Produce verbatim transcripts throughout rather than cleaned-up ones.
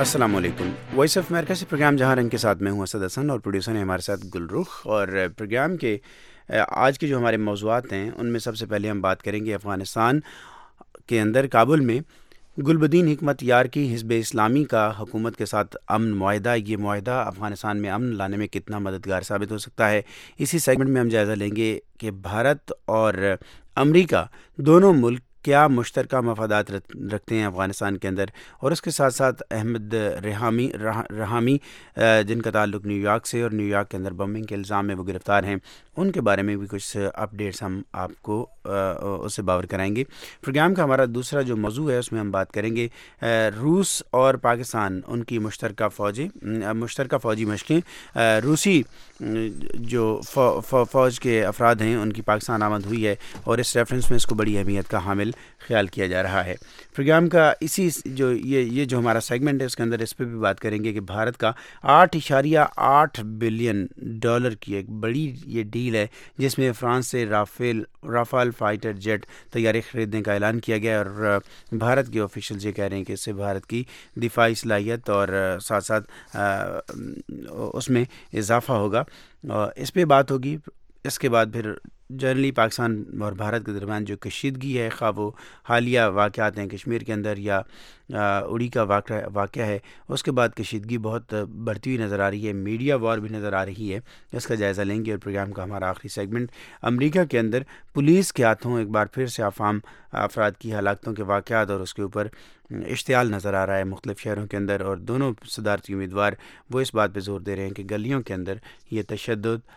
السلام علیکم۔ Voice of امریکہ سے پروگرام جہاں رنگ کے ساتھ میں ہوں اسد حسن، اور پروڈیوسر ہیں ہمارے ساتھ گل رخ۔ اور پروگرام کے آج کے جو ہمارے موضوعات ہیں ان میں سب سے پہلے ہم بات کریں گے افغانستان کے اندر کابل میں گلبدین حکمت یار کی حزب اسلامی کا حکومت کے ساتھ امن معاہدہ، یہ معاہدہ افغانستان میں امن لانے میں کتنا مددگار ثابت ہو سکتا ہے۔ اسی سیگمنٹ میں ہم جائزہ لیں گے کہ بھارت اور امریکہ دونوں ملک کیا مشترکہ مفادات رکھتے ہیں افغانستان کے اندر، اور اس کے ساتھ ساتھ احمد رحامی رحامی جن کا تعلق نیو یارک سے اور نیو یارک کے اندر بمبنگ کے الزام میں وہ گرفتار ہیں، ان کے بارے میں بھی کچھ اپڈیٹس ہم آپ کو اس سے باور کرائیں گے۔ پروگرام کا ہمارا دوسرا جو موضوع ہے اس میں ہم بات کریں گے روس اور پاکستان ان کی مشترکہ فوجیں مشترکہ فوجی مشقیں۔ روسی جو فوج کے افراد ہیں ان کی پاکستان آمد ہوئی ہے، اور اس ریفرنس میں اس کو بڑی اہمیت کا حامل خیال کیا جا رہا ہے۔ پروگرام کا اسی جو یہ یہ جو ہمارا سیگمنٹ ہے اس کے اندر اس پہ بھی بات کریں گے کہ بھارت کا آٹھ اشاریہ آٹھ بلین ڈالر کی ایک بڑی یہ ڈیل ہے جس میں فرانس سے رافیل رافال فائٹر جیٹ طیارے خریدنے کا اعلان کیا گیا ہے، اور بھارت کے آفیشلز یہ کہہ رہے ہیں کہ اس سے بھارت کی دفاعی صلاحیت اور ساتھ ساتھ اس میں اضافہ ہوگا۔ اس پہ بات ہوگی۔ اس کے بعد پھر جنرلی پاکستان اور بھارت کے درمیان جو کشیدگی ہے، خواہ وہ حالیہ واقعات ہیں کشمیر کے اندر یا اڑی کا واقعہ واقعہ ہے، اس کے بعد کشیدگی بہت بڑھتی ہوئی نظر آ رہی ہے، میڈیا وار بھی نظر آ رہی ہے، اس کا جائزہ لیں گے۔ اور پروگرام کا ہمارا آخری سیگمنٹ امریکہ کے اندر پولیس کے ہاتھوں ایک بار پھر سے عوام افراد کی ہلاکتوں کے واقعات اور اس کے اوپر اشتعال نظر آ رہا ہے مختلف شہروں کے اندر، اور دونوں صدارتی امیدوار وہ اس بات پہ زور دے رہے ہیں کہ گلیوں کے اندر یہ تشدد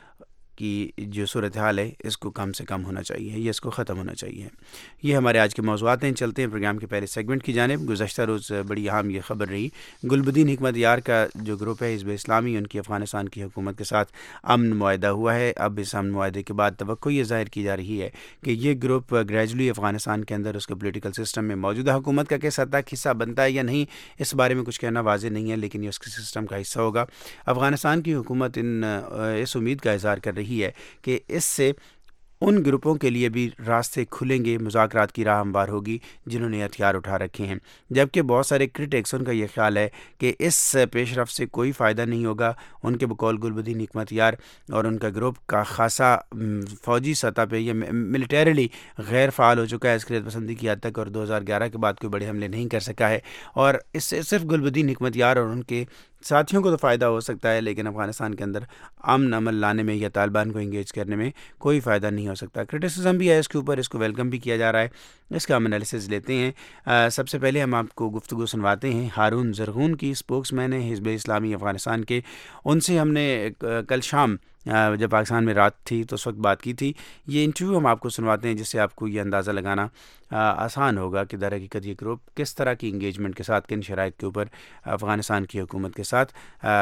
کی جو صورتحال ہے اس کو کم سے کم ہونا چاہیے، یہ اس کو ختم ہونا چاہیے۔ یہ ہمارے آج کے موضوعات ہیں۔ چلتے ہیں پروگرام کے پہلے سیگمنٹ کی جانب۔ گزشتہ روز بڑی اہم یہ خبر رہی، گلبدین حکمت یار کا جو گروپ ہے حزب اسلامی، ان کی افغانستان کی حکومت کے ساتھ امن معاہدہ ہوا ہے۔ اب اس امن معاہدے کے بعد توقع یہ ظاہر کی جا رہی ہے کہ یہ گروپ گریجولی افغانستان کے اندر اس کے پولیٹیکل سسٹم میں موجودہ حکومت کا کس حد تک حصہ بنتا ہے یا نہیں، اس بارے میں کچھ کہنا واضح نہیں ہے، لیکن یہ اس کے سسٹم کا حصہ ہوگا۔ افغانستان کی حکومت ان اس امید کا اظہار کر رہی ہے کہ اس سے ان گروپوں کے لیے بھی راستے کھلیں گے، مذاکرات کی راہ ہموار ہوگی جنہوں نے ہتھیار اٹھا رکھے ہیں، جبکہ بہت سارے کرٹکس ان کا یہ خیال ہے کہ اس پیش رفت سے کوئی فائدہ نہیں ہوگا۔ ان کے بقول گلبدین حکمت یار اور ان کا گروپ کا خاصا فوجی سطح پہ یہ ملیٹریلی غیر فعال ہو چکا ہے عسکریت پسندی کی حد تک، اور دو ہزار گیارہ کے بعد کوئی بڑے حملے نہیں کر سکا ہے، اور اس سے صرف گلبدین حکمت یار اور ان کے ساتھیوں کو تو فائدہ ہو سکتا ہے، لیکن افغانستان کے اندر امن عمل لانے میں یا طالبان کو انگیج کرنے میں کوئی فائدہ نہیں ہو سکتا۔ کرٹیسزم بھی ہے اس کے اوپر، اس کو ویلکم بھی کیا جا رہا ہے۔ اس کا ہم انالیسز لیتے ہیں۔ آ, سب سے پہلے ہم آپ کو گفتگو سنواتے ہیں ہارون زرغون کی، اسپوکس مین ہے حزب اسلامی افغانستان کے۔ ان سے ہم نے کل شام جب پاکستان میں رات تھی تو اس وقت بات کی تھی۔ یہ انٹرویو ہم آپ کو سنواتے ہیں جس سے آپ کو یہ اندازہ لگانا آسان ہوگا کہ در حقیقت یہ گروپ کس طرح کی انگیجمنٹ کے ساتھ، کن شرائط کے اوپر افغانستان کی حکومت کے ساتھ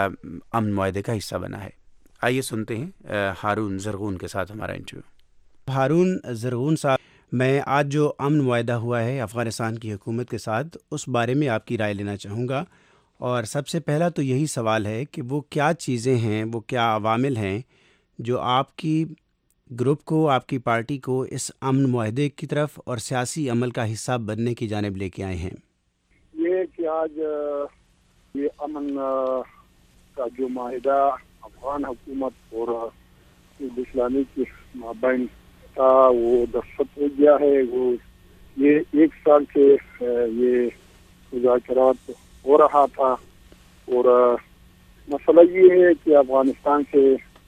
امن معاہدے کا حصہ بنا ہے۔ آئیے سنتے ہیں ہارون زرغون کے ساتھ ہمارا انٹرویو۔ ہارون زرغون صاحب، میں آج جو امن معاہدہ ہوا ہے افغانستان کی حکومت کے ساتھ اس بارے میں آپ کی رائے لینا چاہوں گا، اور سب سے پہلا تو یہی سوال ہے کہ وہ کیا چیزیں ہیں، وہ کیا عوامل ہیں جو آپ کی گروپ کو، آپ کی پارٹی کو اس امن معاہدے کی طرف اور سیاسی عمل کا حصہ بننے کی جانب لے کے آئے ہیں؟ یہ کہ آج یہ امن کا جو معاہدہ افغان حکومت اور حزب اسلامی کے مابین تھا وہ دستخط ہو گیا ہے۔ وہ یہ ایک سال سے یہ مذاکرات ہو رہا تھا، اور مسئلہ یہ ہے کہ افغانستان سے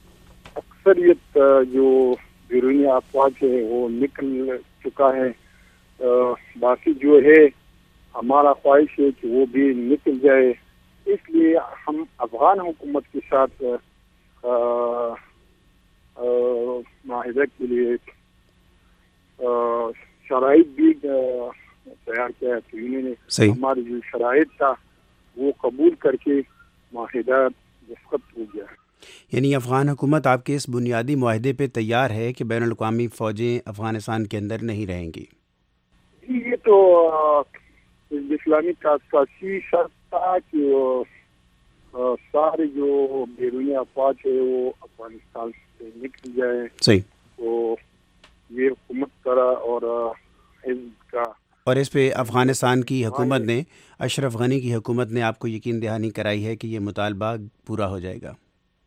اکثریت جو بیرونی افواج ہے وہ نکل چکا ہے، باقی جو ہے ہمارا خواہش ہے کہ وہ بھی نکل جائے۔ اس لیے ہم افغان حکومت کے ساتھ معاہدے کے لیے شرائط بھی تیار کیا ہے، تو انہوں نے ہمارے جو شرائط تھا وہ قبول کر کے معاہدہ دستخط ہو گیا ہے۔ یعنی افغان حکومت آپ کے اس بنیادی معاہدے پہ تیار ہے کہ بین الاقوامی فوجیں افغانستان کے اندر نہیں رہیں گی؟ یہ تو حزب اسلامی کا اساسی شرط تھا کہ سارے جو بیرونی افواج ہے وہ افغانستان سے نکل جائے۔ صحیح۔ تو یہ حکومت کرا اور حزب کا اور اس پہ افغانستان کی حکومت نے، اشرف غنی کی حکومت نے آپ کو یقین دہانی کرائی ہے کہ یہ مطالبہ پورا ہو جائے گا؟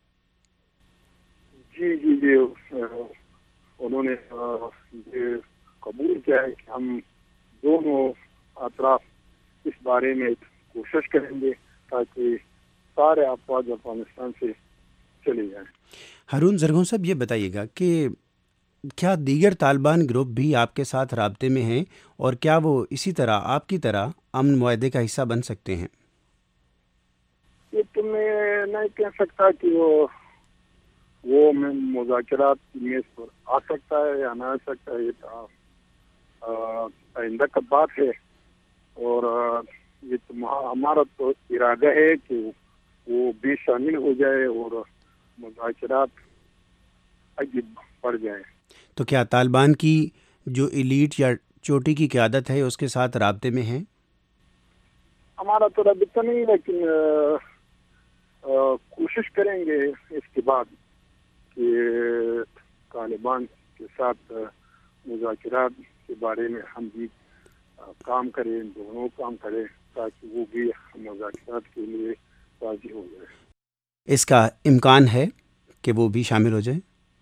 جی جی جی انہوں نے یہ قبول کیا ہے کہ ہم دونوں اطراف اس بارے میں کوشش کریں گے تاکہ سارے افواج افغانستان سے چلے جائیں۔ ہارون زرغون صاحب، یہ بتائیے گا کہ کیا دیگر طالبان گروپ بھی آپ کے ساتھ رابطے میں ہیں، اور کیا وہ اسی طرح آپ کی طرح امن معاہدے کا حصہ بن سکتے ہیں؟ یہ تو میں نہیں کہہ سکتا کہ وہ وہ میں مذاکرات کی میز پر آ سکتا ہے یا نہ آ سکتا ہے، یہ آئندہ کا بات ہے، اور یہ تو ہمارا تو ارادہ ہے کہ وہ بھی شامل ہو جائے اور مذاکرات آگے بڑھ جائیں۔ تو کیا طالبان کی جو ایلیٹ یا چوٹی کی قیادت ہے اس کے ساتھ رابطے میں ہیں؟ ہمارا تو رابطہ نہیں، لیکن کوشش کریں گے اس کے بعد کہ طالبان کے ساتھ مذاکرات کے بارے میں ہم بھی کام کریں، دونوں کام کریں تاکہ وہ بھی مذاکرات کے لیے راضی ہو جائے۔ اس کا امکان ہے کہ وہ بھی شامل ہو جائیں؟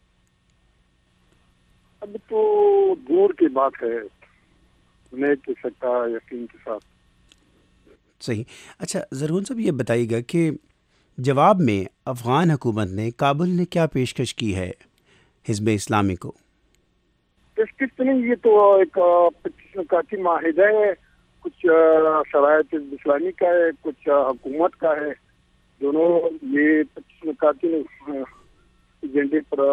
اب تو دور کی بات ہے، نہیں کہہ سکتا یقین کے ساتھ۔ صحیح۔ اچھا زرغون صاحب، یہ بتائیے گا کہ جواب میں افغان حکومت نے کابل نے کیا پیشکش کی ہے حزب اسلامی کو؟ پیشکش تو نہیں، یہ تو ایک پچیس نکاتی معاہدہ ہے، کچھ شرائط حزب اسلامی کا ہے، کچھ حکومت کا ہے، دونوں یہ پچیس نکاتی ایجنڈے پر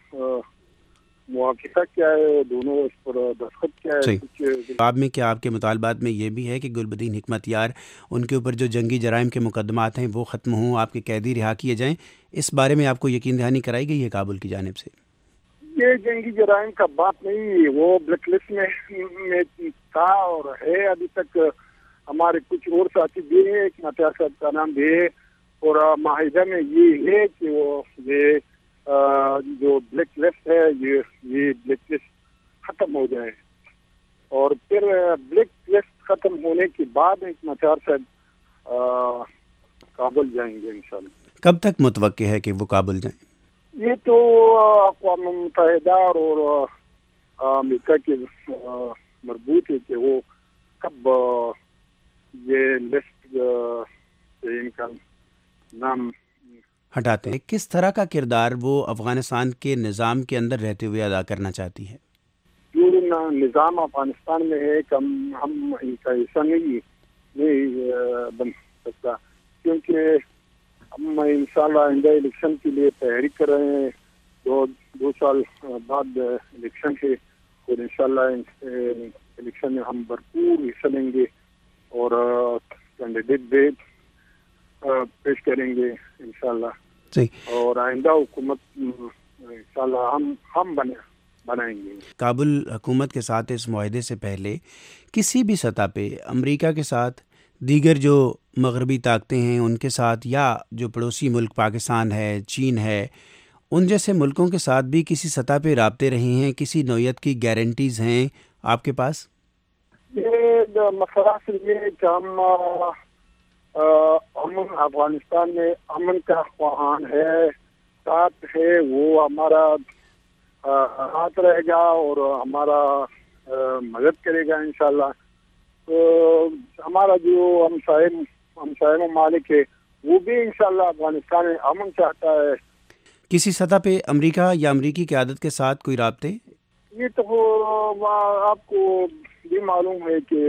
موافقہ کیا ہے، دونوں اس پر دستخط کیا ہے۔ کچھ جواب میں کیا آپ کے مطالبات میں یہ بھی ہے کہ گلبدین حکمت یار ان کے اوپر جو جنگی جرائم کے مقدمات ہیں وہ ختم ہوں، آپ کے قیدی رہا کیے جائیں؟ اس بارے میں آپ کو یقین دہانی کرائی گئی ہے کابل کی جانب سے؟ یہ جنگی جرائم کا بات نہیں، وہ بلیک لسٹ میں میں تھا اور ہے ابھی تک۔ ہمارے کچھ اور ساتھی بھی ہیں، ایک نتیار صاحب کا نام بھی ہے، اور معاہدہ میں یہ ہے کہ وہ یہ جو بلیک لسٹ ہے یہ یہ بلیک لسٹ ختم ہو جائے، اور پھر بلیک لسٹ ختم ہونے کے بعد ایک نتیار صاحب کابل جائیں گے انشاءاللہ۔ کب تک متوقع ہے کہ وہ کابل جائیں؟ یہ تو اقوام متحدہ اور امریکہ کے مربوط ہے کہ وہ کب یہ لسٹ سے ان کا نام ہٹاتے ہیں۔ کس طرح کا کردار وہ افغانستان کے نظام کے اندر رہتے ہوئے ادا کرنا چاہتی ہے؟ جو نظام افغانستان میں ہے کہ ہم ہم ان کا حصہ نہیں نہیں بن سکتا، کیونکہ ہم انشاءاللہ آئندہ الیکشن کے لیے تیاری کر رہے ہیں، دو دو سال بعد الیکشن ہے، اور انشاءاللہ الیکشن میں ہم بھرپور حصہ لیں گے اور کینڈیڈیٹ بھی پیش کریں گے انشاءاللہ، اور آئندہ حکومت انشاءاللہ ہم ہم بنے بنائیں گے۔ کابل حکومت کے ساتھ اس معاہدے سے پہلے کسی بھی سطح پہ امریکہ کے ساتھ، دیگر جو مغربی طاقتیں ہیں ان کے ساتھ، یا جو پڑوسی ملک پاکستان ہے، چین ہے، ان جیسے ملکوں کے ساتھ بھی کسی سطح پہ رابطے رہے ہیں؟ کسی نوعیت کی گارنٹیز ہیں آپ کے پاس؟ یہ مسئلہ صرف یہ ہے کہ ہم امن افغانستان میں امن کا خواہان ہے، ساتھ ہے وہ ہمارا ہاتھ رہے گا اور ہمارا مدد کرے گا انشاءاللہ۔ تو ہمارا جو ہمسائے ہمسائے ممالک ہے وہ بھی انشاءاللہ افغانستان میں امن چاہتا ہے۔ کسی سطح پہ امریکہ یا امریکی قیادت کے ساتھ کوئی رابطے؟ یہ تو آپ کو بھی معلوم ہے کہ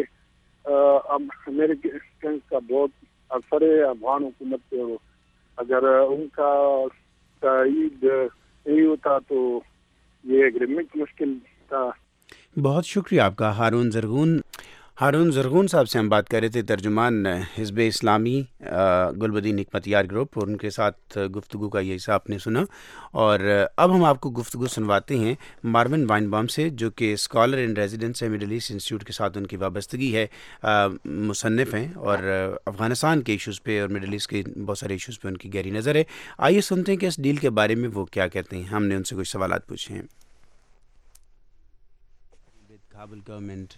امریکہ کا بہت اثر ہے افغان حکومت پہ، اگر ان کا تائید نہیں ہوتا تو یہ ایگریمنٹ مشکل تھا۔ بہت شکریہ آپ کا ہارون زرغون۔ ہارون زرغون صاحب سے ہم بات کر رہے تھے، ترجمان حزب اسلامی گلبدین حکمت یار گروپ، اور ان کے ساتھ گفتگو کا یہ حصہ آپ نے سنا۔ اور اب ہم آپ کو گفتگو سنواتے ہیں ماروین وائن بام سے، جو کہ اسکالر ان ریزیڈنس ہے مڈل ایسٹ انسٹیٹیوٹ کے ساتھ ان کی وابستگی ہے، مصنف ہیں، اور افغانستان کے ایشوز پہ اور مڈل ایسٹ کے بہت سارے ایشوز پہ ان کی گہری نظر ہے۔ آئیے سنتے ہیں کہ اس ڈیل کے بارے میں وہ کیا کہتے ہیں۔ ہم نے ان سے کچھ سوالات پوچھے ہیں۔ Kabul government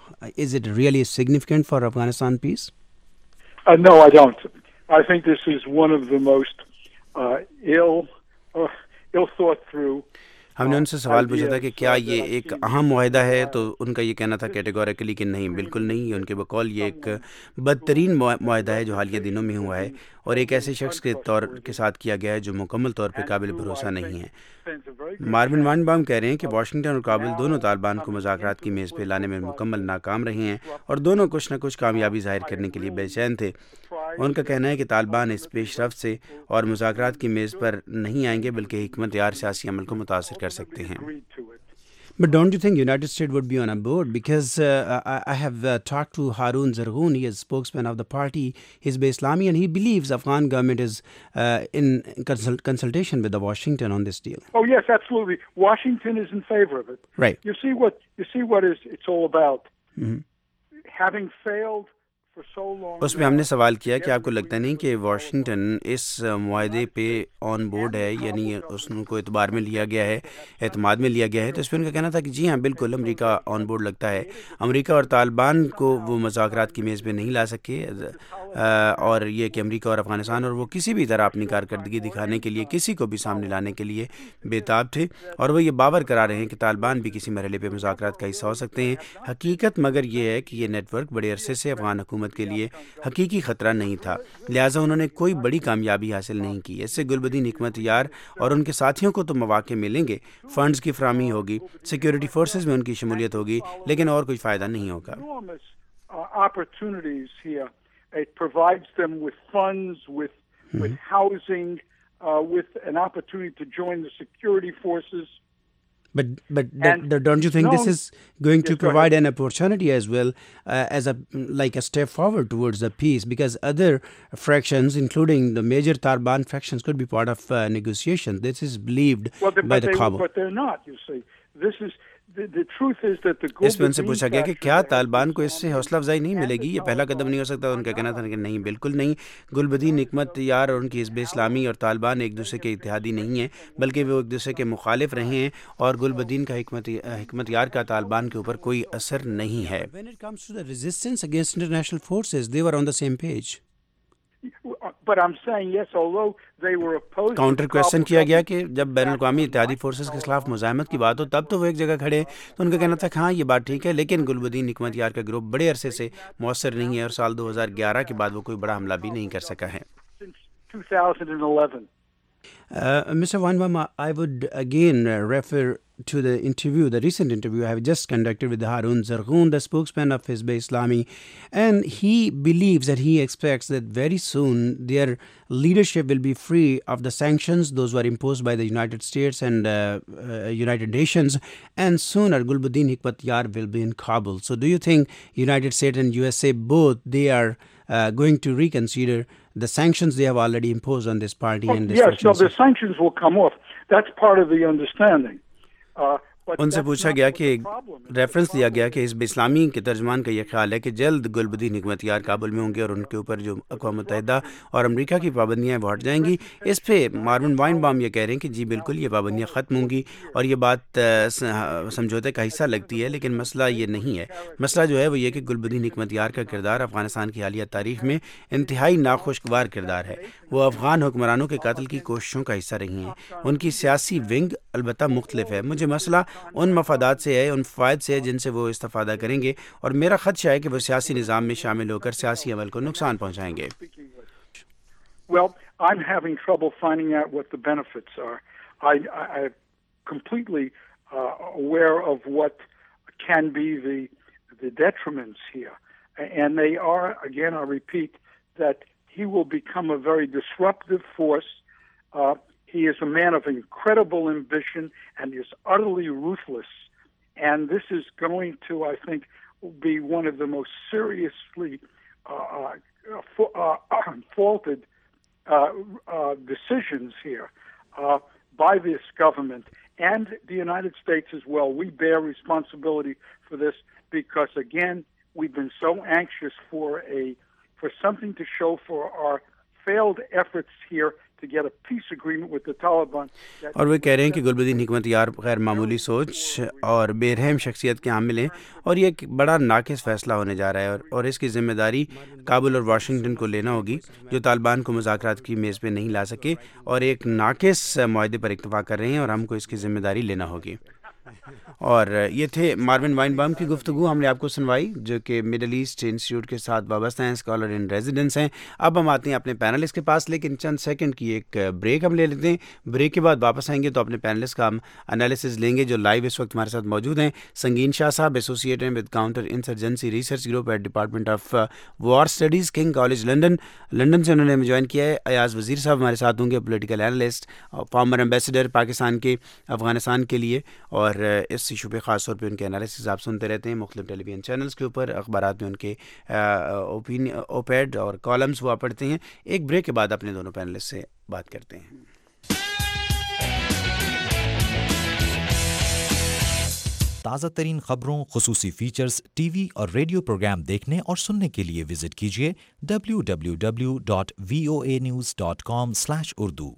is it really significant for Afghanistan peace? Uh, no, I don't. I think this is one of the most uh, ill, uh, ill thought through. ہم نے ان سے سوال پوچھا تھا کہ کیا یہ ایک اہم معاہدہ ہے، تو ان کا یہ کہنا تھا کیٹیگوریکلی کہ نہیں، بالکل نہیں. یہ ان کے بقول یہ ایک بدترین معاہدہ ہے جو حالیہ دنوں میں ہوا ہے، اور ایک ایسے شخص کے طور کے ساتھ کیا گیا ہے جو مکمل طور پہ قابل بھروسہ نہیں ہے. مارون وائنباؤم کہہ رہے ہیں کہ واشنگٹن اور کابل دونوں طالبان کو مذاکرات کی میز پہ لانے میں مکمل ناکام رہے ہیں، اور دونوں کچھ نہ کچھ کامیابی ظاہر کرنے کے لیے بے چین تھے. ان کا کہنا ہے کہ طالبان اس پیش رفت سے اور مذاکرات کی میز پر نہیں آئیں گے، بلکہ حکمت یار سیاسی عمل کو متاثر کر سکتے ہیں. But don't you think United States would be on a board? Because uh, I, I have uh, talked to Haroon Zargoon. He is spokesman of the party Hizb Islami, and he believes Afghan government is uh, in consult- consultation with the Washington on this deal. Oh yes, absolutely. Washington is in favor of it. Right. You see what you see what is it's all about. Mm-hmm. Having failed. اس میں ہم نے سوال کیا کہ آپ کو لگتا نہیں کہ واشنگٹن اس معاہدے پہ آن بورڈ ہے، یعنی اس کو اعتبار میں لیا گیا ہے، اعتماد میں لیا گیا ہے؟ تو اس پہ ان کا کہنا تھا کہ جی ہاں بالکل امریکہ آن بورڈ لگتا ہے. امریکہ اور طالبان کو وہ مذاکرات کی میز پہ نہیں لا سکے، اور یہ کہ امریکہ اور افغانستان اور وہ کسی بھی طرح اپنی کارکردگی دکھانے کے لیے کسی کو بھی سامنے لانے کے لیے بےتاب تھے، اور وہ یہ باور کرا رہے ہیں کہ طالبان بھی کسی مرحلے پہ مذاکرات کا حصہ ہو سکتے ہیں. حقیقت مگر یہ ہے کہ یہ نیٹ ورک بڑے عرصے سے افغان حکومت کے لیے حقیقی خطرہ نہیں تھا، لہٰذا انہوں نے کوئی بڑی کامیابی حاصل نہیں کی. اس سے گلبدین حکمت یار اور ان کے ساتھیوں کو تو مواقع ملیں گے، فنڈز کی فراہمی ہوگی، سیکیورٹی فورسز میں ان کی شمولیت ہوگی، لیکن اور کوئی فائدہ نہیں ہوگا. It provides them with funds, with mm-hmm. with housing, uh, with an opportunity to join the security forces. But but that, that, don't you think no, this is going yes, to provide an opportunity as well uh, as a like a step forward towards the peace? Because other fractions, including the major Taliban fractions, could be part of uh, negotiations. This is believed well, they, by the they, Kabul. But they're not. You see, this is. اس میں ان سے پوچھا گیا کہ کیا طالبان کو اس سے حوصلہ افزائی نہیں ملے گی، یہ پہلا قدم نہیں ہو سکتا؟ ان کا کہنا تھا کہ نہیں، بالکل نہیں. گلبدین حکمت یار اور ان کی حزب اسلامی اور طالبان ایک دوسرے کے اتحادی نہیں ہیں، بلکہ وہ ایک دوسرے کے مخالف رہے ہیں، اور گلبدین کا حکمت حکمت یار کا طالبان کے اوپر کوئی اثر نہیں ہے. When it comes to the resistance against international forces, they were on the same page. But I'm saying yes, although they were opposed. Counter question کیا گیا کہ جب بین الاقوامی اتحادی فورسز کے خلاف مزاحمت کی بات ہو تب تو وہ ایک جگہ کھڑے. تو ان کا کہنا تھا کہ ہاں یہ بات ٹھیک ہے، لیکن گلبدین حکمت یار کا گروپ بڑے عرصے سے مؤثر نہیں ہے، اور سال دو ہزار گیارہ کے بعد وہ کوئی بڑا حملہ بھی نہیں کر سکا ہے. Uh, Mister Weinbaum, I would again uh, refer to the interview, the recent interview I have just conducted with Haroon Zargoon, the spokesman of Hizb Islami, and he believes that he expects that very soon their leadership will be free of the sanctions, those were imposed by the United States and uh, uh, United Nations, and sooner Gulbuddin Hikmat Yar will be in Kabul. So do you think United States and U S A both, they are uh, going to reconsider the sanctions they have already imposed on this party? Oh, and this yes, so the sanctions will come off. That's part of the understanding. Uh, ان سے پوچھا گیا کہ reference دیا گیا کہ حزب اسلامی کے ترجمان کا یہ خیال ہے کہ جلد گلبدین حکمت یار کابل میں ہوں گے اور ان کے اوپر جو اقوام متحدہ اور امریکہ کی پابندیاں ہیں وہ ہٹ جائیں گی. اس پہ مارون وائنباؤم یہ کہہ رہے ہیں کہ جی بالکل یہ پابندیاں ختم ہوں گی، اور یہ بات سمجھوتے کا حصہ لگتی ہے، لیکن مسئلہ یہ نہیں ہے. مسئلہ جو ہے وہ یہ کہ گلبدین حکمت یار کا کردار افغانستان کی حالیہ تاریخ میں انتہائی ناخوشگوار کردار ہے. وہ افغان حکمرانوں کے قتل کی کوششوں کا حصہ رہی ہیں. ان کی سیاسی ونگ البتہ مختلف ہے. مجھے مسئلہ ان مفادات سے ہے، ان فوائد سے ہے جن سے وہ استفادہ کریں گے، اور میرا خدشہ ہے کہ وہ سیاسی نظام میں شامل ہو کر سیاسی عمل کو نقصان پہنچائیں گے. Well, I'm having trouble finding out what the benefits are. I, I, I'm completely uh, aware of what can be the the detriments here, and they are, again, I repeat, that he will become a very disruptive force. Uh, He is a man of incredible ambition and is utterly ruthless. And this is going to, I think, be one of the most seriously uh, uh, uh, faulted uh, uh, decisions here uh, by this government and the United States as well. We bear responsibility for this because, again, we've been so anxious for a for something to show for our failed efforts here to get a peace agreement with the Taliban. اور وہ کہہ رہے ہیں کہ گلبدین حکمت یار غیر معمولی سوچ اور بے رحم شخصیت کے حامل ہیں اور یہ ایک بڑا ناقص فیصلہ ہونے جا رہا ہے اور اور اس کی ذمہ داری کابل اور واشنگٹن کو لینا ہوگی جو طالبان کو مذاکرات کی میز پہ نہیں لا سکے اور ایک ناقص معاہدے پر اکتفا کر رہے ہیں اور ہم کو اس کی ذمہ داری لینا ہوگی. اور یہ تھے ماروین وائن بام کی گفتگو ہم نے آپ کو سنوائی جو کہ مڈل ایسٹ انسٹیٹیوٹ کے ساتھ وابستہ ہیں, اسکالر ان ریزیڈنس ہیں. اب ہم آتے ہیں اپنے پینلسٹ کے پاس, لیکن چند سیکنڈ کی ایک بریک ہم لے لیتے ہیں. بریک کے بعد واپس آئیں گے تو اپنے پینلسٹ کا ہم انالیسز لیں گے جو لائیو اس وقت ہمارے ساتھ موجود ہیں. سنگین شاہ صاحب ایسوسیٹ ہیں with counter insurgency research group at department of war studies King College London London سے انہوں نے ہمیں جوائن کیا ہے. ایاز وزیر صاحب ہمارے ساتھ ہوں گے, political analyst, former ambassador Pakistan کے افغانستان کے لیے, اور اس ایشو پہ خاص طور پہ ان کے انالیسز آپ سنتے رہتے ہیں مختلف ٹیلی ویژن چینلز کے اوپر, اخبارات میں ان کے اوپیڈ اور کالمز وہ آپ پڑھتے ہیں. ایک بریک کے بعد اپنے دونوں پینلسٹ سے بات کرتے ہیں. تازہ ترین خبروں, خصوصی فیچرز, ٹی وی اور ریڈیو پروگرام دیکھنے اور سننے کے لیے وزٹ کیجیے W W W dot V O A news dot com slash Urdu.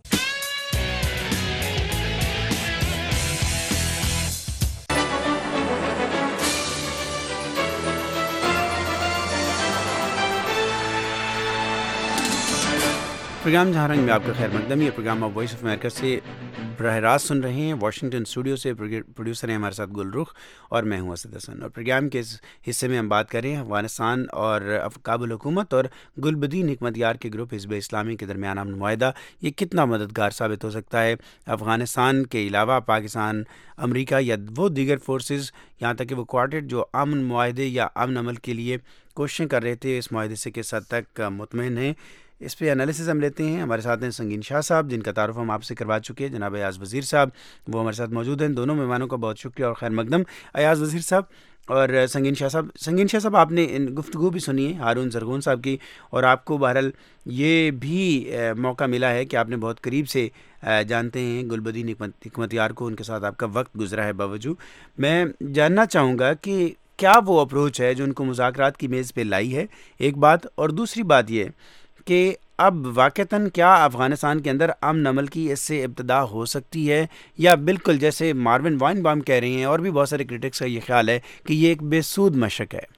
Program جہاں رنگ میں آپ کا خیر مقدم. یہ پروگرام آپ وائس آف امریکہ سے براہ راست سن رہے ہیں. واشنگٹن اسٹوڈیو سے پروڈیوسر ہیں ہمارے ساتھ گل رخ اور میں ہوں اسد حسن. اور پروگرام کے اس حصے میں ہم بات کر رہے ہیں افغانستان اور کابل حکومت اور گلبدین حکمت یار کے گروپ حزب اسلامی کے درمیان امن معاہدہ یہ کتنا مددگار ثابت ہو سکتا ہے افغانستان کے علاوہ پاکستان, امریکہ یا وہ دیگر فورسز, یہاں تک کہ وہ کوارٹر جو امن معاہدے یا امن عمل کے لیے کوششیں کر رہے تھے اس معاہدے سے کس حد تک مطمئن ہیں. اس پہ انالیسز ہم لیتے ہیں. ہمارے ساتھ ہیں سنگین شاہ صاحب جن کا تعارف ہم آپ سے کروا چکے ہیں, جناب ایاز وزیر صاحب وہ ہمارے ساتھ موجود ہیں. دونوں مہمانوں کا بہت شکریہ اور خیر مقدم. ایاز وزیر صاحب اور سنگین شاہ صاحب. سنگین شاہ صاحب آپ نے ان گفتگو بھی سنی ہے ہارون زرغون صاحب کی, اور آپ کو بہرحال یہ بھی موقع ملا ہے کہ آپ نے بہت قریب سے جانتے ہیں گلبدین حکمت یار کو, ان کے ساتھ آپ کا وقت گزرا ہے باوجود. میں جاننا چاہوں گا کہ کیا وہ اپروچ ہے جو ان کو مذاکرات کی میز پہ لائی ہے, ایک بات, اور دوسری بات یہ کہ اب واقعتاً کیا افغانستان کے اندر امن عمل کی اس سے ابتدا ہو سکتی ہے, یا بالکل جیسے ماروین وائن بام کہہ رہے ہیں اور بھی بہت سارے کرٹکس کا یہ خیال ہے کہ یہ ایک بے سود مشق ہے.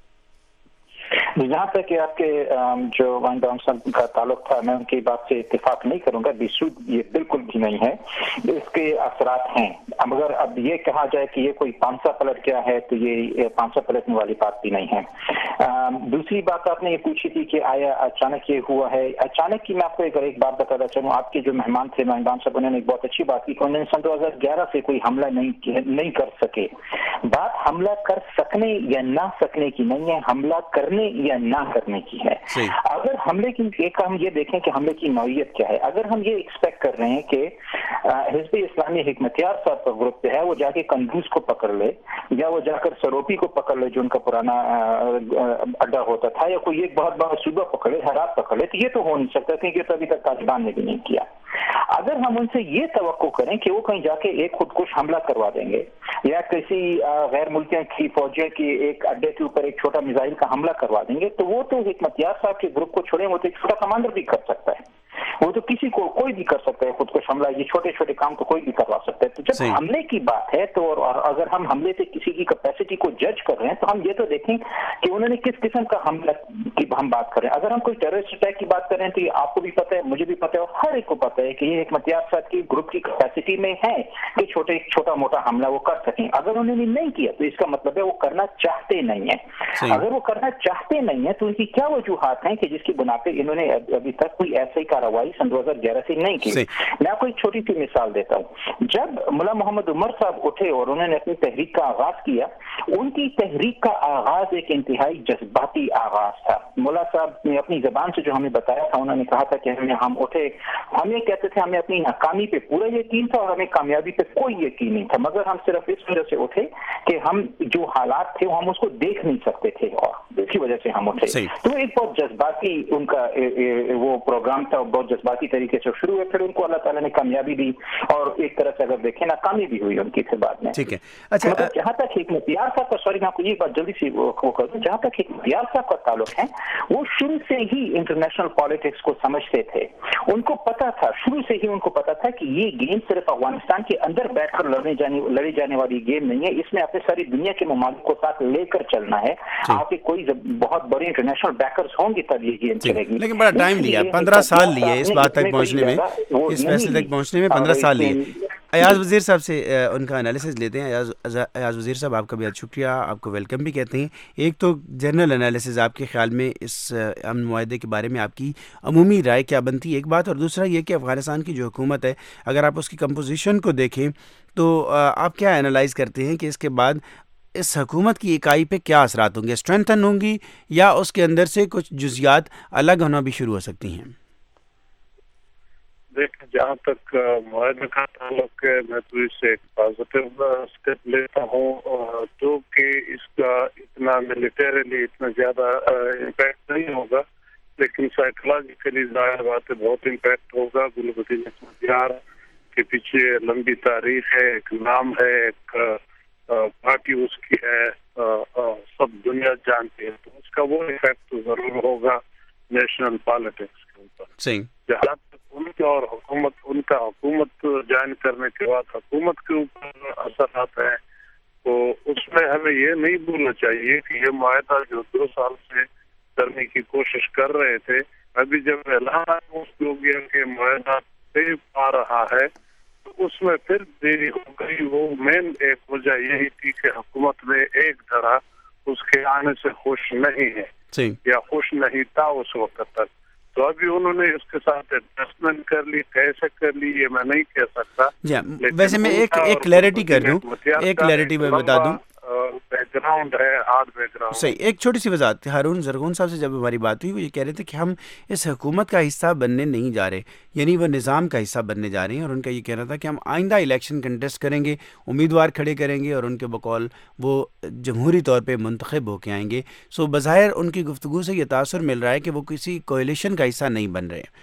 جہاں تک کہ آپ کے جو وائن بام صاحب کا تعلق تھا, میں ان کی بات سے اتفاق نہیں کروں گا. بے سود یہ بالکل بھی نہیں ہے, اس کے اثرات ہیں. اب اگر اب یہ کہا جائے کہ یہ کوئی پانسا پلٹ گیا ہے تو یہ پانسا پلٹنے والی بات بھی نہیں ہے. دوسری بات آپ نے یہ پوچھی تھی کہ آیا اچانک یہ ہوا ہے. اچانک کی میں آپ کو اگر ایک بات بتانا چاہوں, آپ کے جو مہمان تھے وائن بام صاحب, انہوں نے ایک بہت اچھی بات کی کہ انہوں نے سن دو ہزار گیارہ سے کوئی حملہ نہیں نہیں کر سکے. بات حملہ کر سکنے یا نہ سکنے کی نہیں ہے, حملہ کرنے یا نہ کرنے کی ہے. اگر حملے کی ایک ہم یہ دیکھیں کہ حملے کی نوعیت کیا ہے. اگر ہم یہ ایکسپیکٹ کر رہے ہیں کہ حزب اسلامی حکمت یار صاحب کا گروپ جو ہے وہ جا کے قندوز کو پکڑ لے, یا وہ جا کر سروپی کو پکڑ لے جو ان کا پرانا اڈا ہوتا تھا, یا کوئی ایک بہت بڑا صوبہ پکڑ لے, ہرات پکڑ لے, تو یہ تو ہو نہیں سکتا کیونکہ تو ابھی تک طالبان نے بھی نہیں کیا. اگر ہم ان سے یہ توقع کریں کہ وہ کہیں جا کے ایک خودکش حملہ کروا دیں گے, یا کسی غیر ملکیوں کی فوجیوں کی ایک اڈے کے اوپر ایک چھوٹا میزائل کا حملہ کروا دیں گے, تو وہ تو حکمت یار صاحب کے گروپ کو چھوڑیں, وہ تو ایک چھوٹا کمانڈر بھی کر سکتا ہے, وہ تو کسی کو کوئی بھی کر سکتا ہے خود کو حملہ, یہ چھوٹے چھوٹے کام تو کوئی بھی کروا سکتا ہے. تو جب حملے کی بات ہے تو اگر ہم حملے سے کسی کی کیپیسٹی کو جج کر رہے ہیں تو ہم یہ تو دیکھیں کہ انہوں نے کس قسم کا حملہ کی ہم بات کر رہے ہیں. اگر ہم کوئی ٹیررسٹ اٹیک کی بات کر رہے ہیں تو یہ آپ کو بھی پتہ ہے, مجھے بھی پتہ ہے, اور ہر ایک کو پتہ ہے کہ یہ حکمت یار صاحب کی گروپ کی کیپیسٹی میں ہے کہ چھوٹے چھوٹا موٹا حملہ وہ کر سکیں. اگر انہوں نے نہیں کیا تو اس کا مطلب ہے وہ کرنا چاہتے نہیں ہیں. اگر وہ کرنا چاہتے نہیں ہیں تو ان کی کیا وجوہات ہیں کہ جس کی بنا پہ انہوں نے ابھی تک کوئی ایسی کارروائی سن دو ہزار گیارہ سے نہیں کی. میں آپ کو ایک چھوٹی سی مثال دیتا ہوں. جب ملا محمد عمر صاحب اٹھے اور انہوں نے اپنی تحریک کا آغاز کیا, ان کی تحریک کا آغاز ایک انتہائی جذباتی آغاز تھا. ملا صاحب نے اپنی زبان سے جو ہمیں بتایا تھا, انہوں نے کہا تھا کہ ہمیں ہم اٹھے, ہم یہ کہتے تھے ہمیں اپنی ناکامی پہ پورا یقین تھا اور ہمیں کامیابی پہ کوئی یقین نہیں تھا, مگر ہم صرف اس وجہ سے اٹھے کہ ہم جو حالات تھے ہم اس کو دیکھ نہیں سکتے تھے اور اسی وجہ سے ہم اٹھے. تو ایک بہت جذباتی ان کا وہ پروگرام تھا, बहुत जज्बाती तरीके से शुरू हुए, फिर उनको अल्लाह ताला ने कामयाबी दी और एक तरह से अगर देखें नाकामी भी हुई उनकी फिर बाद में। ठीक है, अच्छा मतलब जहाँ तक हिकमत यार साहब का, सॉरी मैं आपको ये बात जल्दी से वो कर दूं, जहाँ तक हिकमत यार साहब का ताल्लुक है, वो शुरू से ही इंटरनेशनल पॉलिटिक्स को समझते थे। उनको पता था, शुरू से ही उनको पता था कि ये गेम सिर्फ अफगानिस्तान के अंदर बैठकर लड़ने जाने लड़ी जाने वाली गेम नहीं है, इसमें आपने सारी दुनिया के ममालिक को साथ लेकर चलना है। आपके कोई बहुत बड़े इंटरनेशनल बैकर्स होंगे तब ये गेम चलेगी। लेकिन बड़ा टाइम लिया, पंद्रह साल लिए इस बात तक पहुंचने में, इस फैसले तक पहुंचने में पंद्रह साल लिए। अयाज वज़ीर साहब से उनका एनालिसिस लेते हैं। अयाज अयाज वज़ीर साहब, आपका बहुत शुक्रिया, आपको वेलकम भी कहते हैं। एक तो जनरल एनालिसिस, आपके ख्याल में इस अमन मुआहदे के बारे में आपकी अमूमी राय क्या बनती है, एक बात, और दूसरा ये कि अफ़गानिस्तान की जो हुकूमत है, अगर आप उसकी कंपोजिशन को देखें तो आप क्या एनालाइज़ करते हैं कि इसके बाद इस हुकूमत की इकाई पे क्या असरात होंगे, स्ट्रेंथन होंगी या उसके अंदर से कुछ जुज़ियात अलग होना भी शुरू हो सकती हैं? देखिए, जहाँ तक मुआहदे का ताल्लुक है, मैं तो इससे एक पॉजिटिव स्टेप लेता हूँ, जो कि इसका इतना मिलिटरीली इतना ज़्यादा इम्पैक्ट नहीं होगा, लेकिन साइकोलॉजिकली ज़ाहिर बात है बहुत इम्पैक्ट होगा। गुलबदीन अहमदियार के पीछे लंबी तारीख है, एक नाम है, एक पार्टी उसकी है, सब दुनिया जानती है, तो उसका वो इफेक्ट तो ज़रूर होगा नेशनल पॉलिटिक्स के ऊपर। सही, जहाँ उनके और हुकूमत, उनका हुकूमत ज्वाइन करने के बाद हुकूमत के ऊपर असर आता है, तो उसमें हमें ये नहीं भूलना चाहिए कि ये मुआहदा जो दो साल से करने की कोशिश कर रहे थे, अभी जब ऐलान हो गया कि मुआहदा तय आ रहा है, तो उसमें फिर देरी हो गई। वो मेन एक वजह यही थी कि हुकूमत में एक तरह उसके आने से खुश नहीं है या खुश नहीं था उस वक्त तक, तो अभी उन्होंने इसके साथ एडजस्टमेंट कर ली, कैसे कर ली ये मैं नहीं कह सकता। वैसे मैं एक एक क्लैरिटी कर दूं, एक क्लैरिटी मैं बता दूं, बैकग्राउंड है, हार्ड बैकग्राउंड। सही, एक छोटी सी वजाहत। हारून जरगोन साहब से जब हमारी बात हुई, वो ये कह रहे थे कि हम इस हुकूमत का हिस्सा बनने नहीं जा रहे, यानी वो निज़ाम का हिस्सा बनने जा रहे हैं, और उनका ये कहना था कि हम आइंदा इलेक्शन कंटेस्ट करेंगे, उम्मीदवार खड़े करेंगे और उनके बकौल वो जमहूरी तौर पर मुंतखब होके आएंगे। सो बज़ाहिर उनकी गुफ्तगू से ये तासुर मिल रहा है कि वो किसी कोएलिशन का हिस्सा नहीं बन रहे हैं।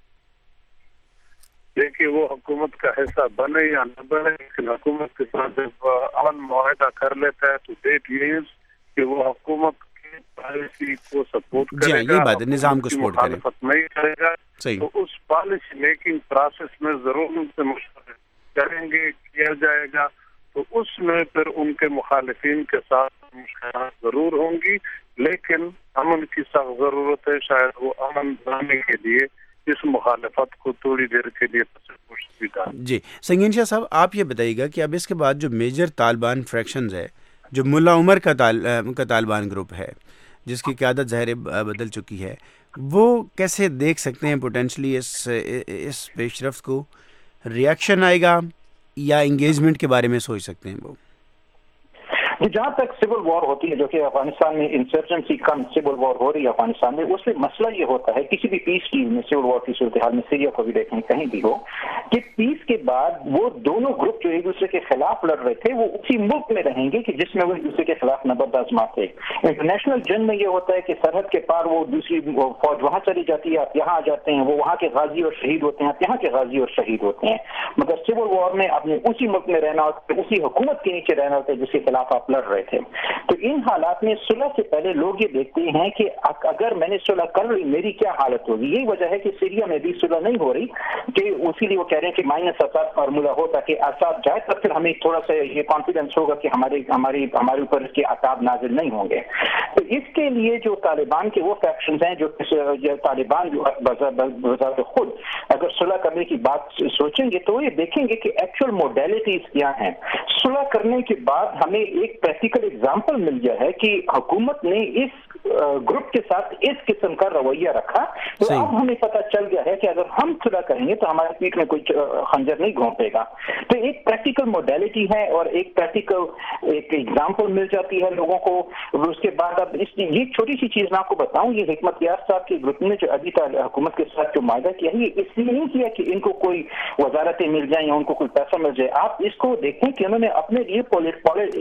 देखिए, वो हुकूमत का हिस्सा बने या न बने, लेकिन हुकूमत के साथ जब अमन मुआहदा कर लेता है तो डेट मीन्स कि वो हुकूमत की पॉलिसी को सपोर्ट करेगा, यही बात है, निजाम को सपोर्ट करेगा, नहीं करेगा। सही, तो उस पॉलिसी मेकिंग प्रोसेस में जरूर उनसे मशवरा करेंगे, किया जाएगा, तो उसमें फिर उनके मुखालिफिन के साथ मुश्किलात जरूर होंगी, लेकिन अमन की सख्त जरूरत है। शायद वो अमन लाने के लिए इस मुखालफत को थोड़ी देर के लिए जी। संगीन शाह साहब, आप ये बताइएगा कि अब इसके बाद जो मेजर तालिबान फ्रैक्शंस है, जो मुल्ला उमर का ताल का तालिबान ग्रुप है, जिसकी क़यादत ज़ाहिर बदल चुकी है, वो कैसे देख सकते हैं पोटेंशली इस इस पेशरफ्त को? रिएक्शन आएगा या इंगेजमेंट के बारे में सोच सकते हैं वो? जहाँ तक सिविल वॉर होती है, जो कि अफगानिस्तान में इंसर्जेंसी कम सिविल वॉर हो रही है अफगानिस्तान में, उसमें मसला ये होता है किसी भी पीस डील में, सिविल वॉर की सूरत हाल में सीरिया को भी देखें, कहीं भी हो, कि पीस के बाद वो दोनों ग्रुप जो एक दूसरे के खिलाफ लड़ रहे थे वो उसी मुल्क में रहेंगे कि जिसमें वो एक दूसरे के खिलाफ नबर्द आजमाते। इंटरनेशनल जंग में ये होता है कि सरहद के पार वो दूसरी फौज वहां चली जाती है, आप यहाँ आ जाते हैं, वो वहाँ के गाजी और शहीद होते हैं, आप यहाँ के गाजी और शहीद होते हैं। मगर सिविल वॉर में आपने उसी मुल्क में रहना होता है, उसी हुकूमत के नीचे रहना होता है जिसके खिलाफ आप लड़ रहे थे। तो इन हालात में सुलह से पहले लोग ये देखते हैं कि अगर मैंने सुलह कर ली मेरी क्या हालत होगी। यही वजह है कि सीरिया में भी सुलह नहीं हो रही, कि उसीलिए वो कह रहे हैं कि माइनस असाद फार्मूला हो, ताकि असाद जाए तब फिर हमें थोड़ा सा ये कॉन्फिडेंस होगा कि हमारे हमारी हमारे ऊपर इसके अताब नाजिल नहीं होंगे। तो इसके लिए जो तालिबान के वो फैक्शंस हैं, जो, जो तालिबान जो बजाते खुद अगर सुलह करने की बात सोचेंगे तो ये देखेंगे कि एक्चुअल मोडेलिटीज क्या हैं। सुलह करने के बाद हमें एक प्रैक्टिकल एग्जाम्पल मिल गया है कि हुकूमत ने इस ग्रुप के साथ इस किस्म का रवैया रखा, तो अब हमें पता चल गया है कि अगर हम सुलह करेंगे तो हमारे पीठ में कोई खंजर नहीं घोंपेगा। तो एक प्रैक्टिकल मोडेलिटी है और एक प्रैक्टिकल एक एग्जाम्पल मिल जाती है लोगों को। उसके बाद अब इस ये छोटी सी चीज मैं आपको बताऊं, ये हिकमत यार साहब के ग्रुप ने जो अभी तक हुकूमत के साथ जो मायदा किया है, ये इसलिए नहीं किया कि इनको कोई वजारतें मिल जाए या उनको कोई पैसा मिल जाए। आप इसको देखें कि उन्होंने अपने लिए इलेक्शन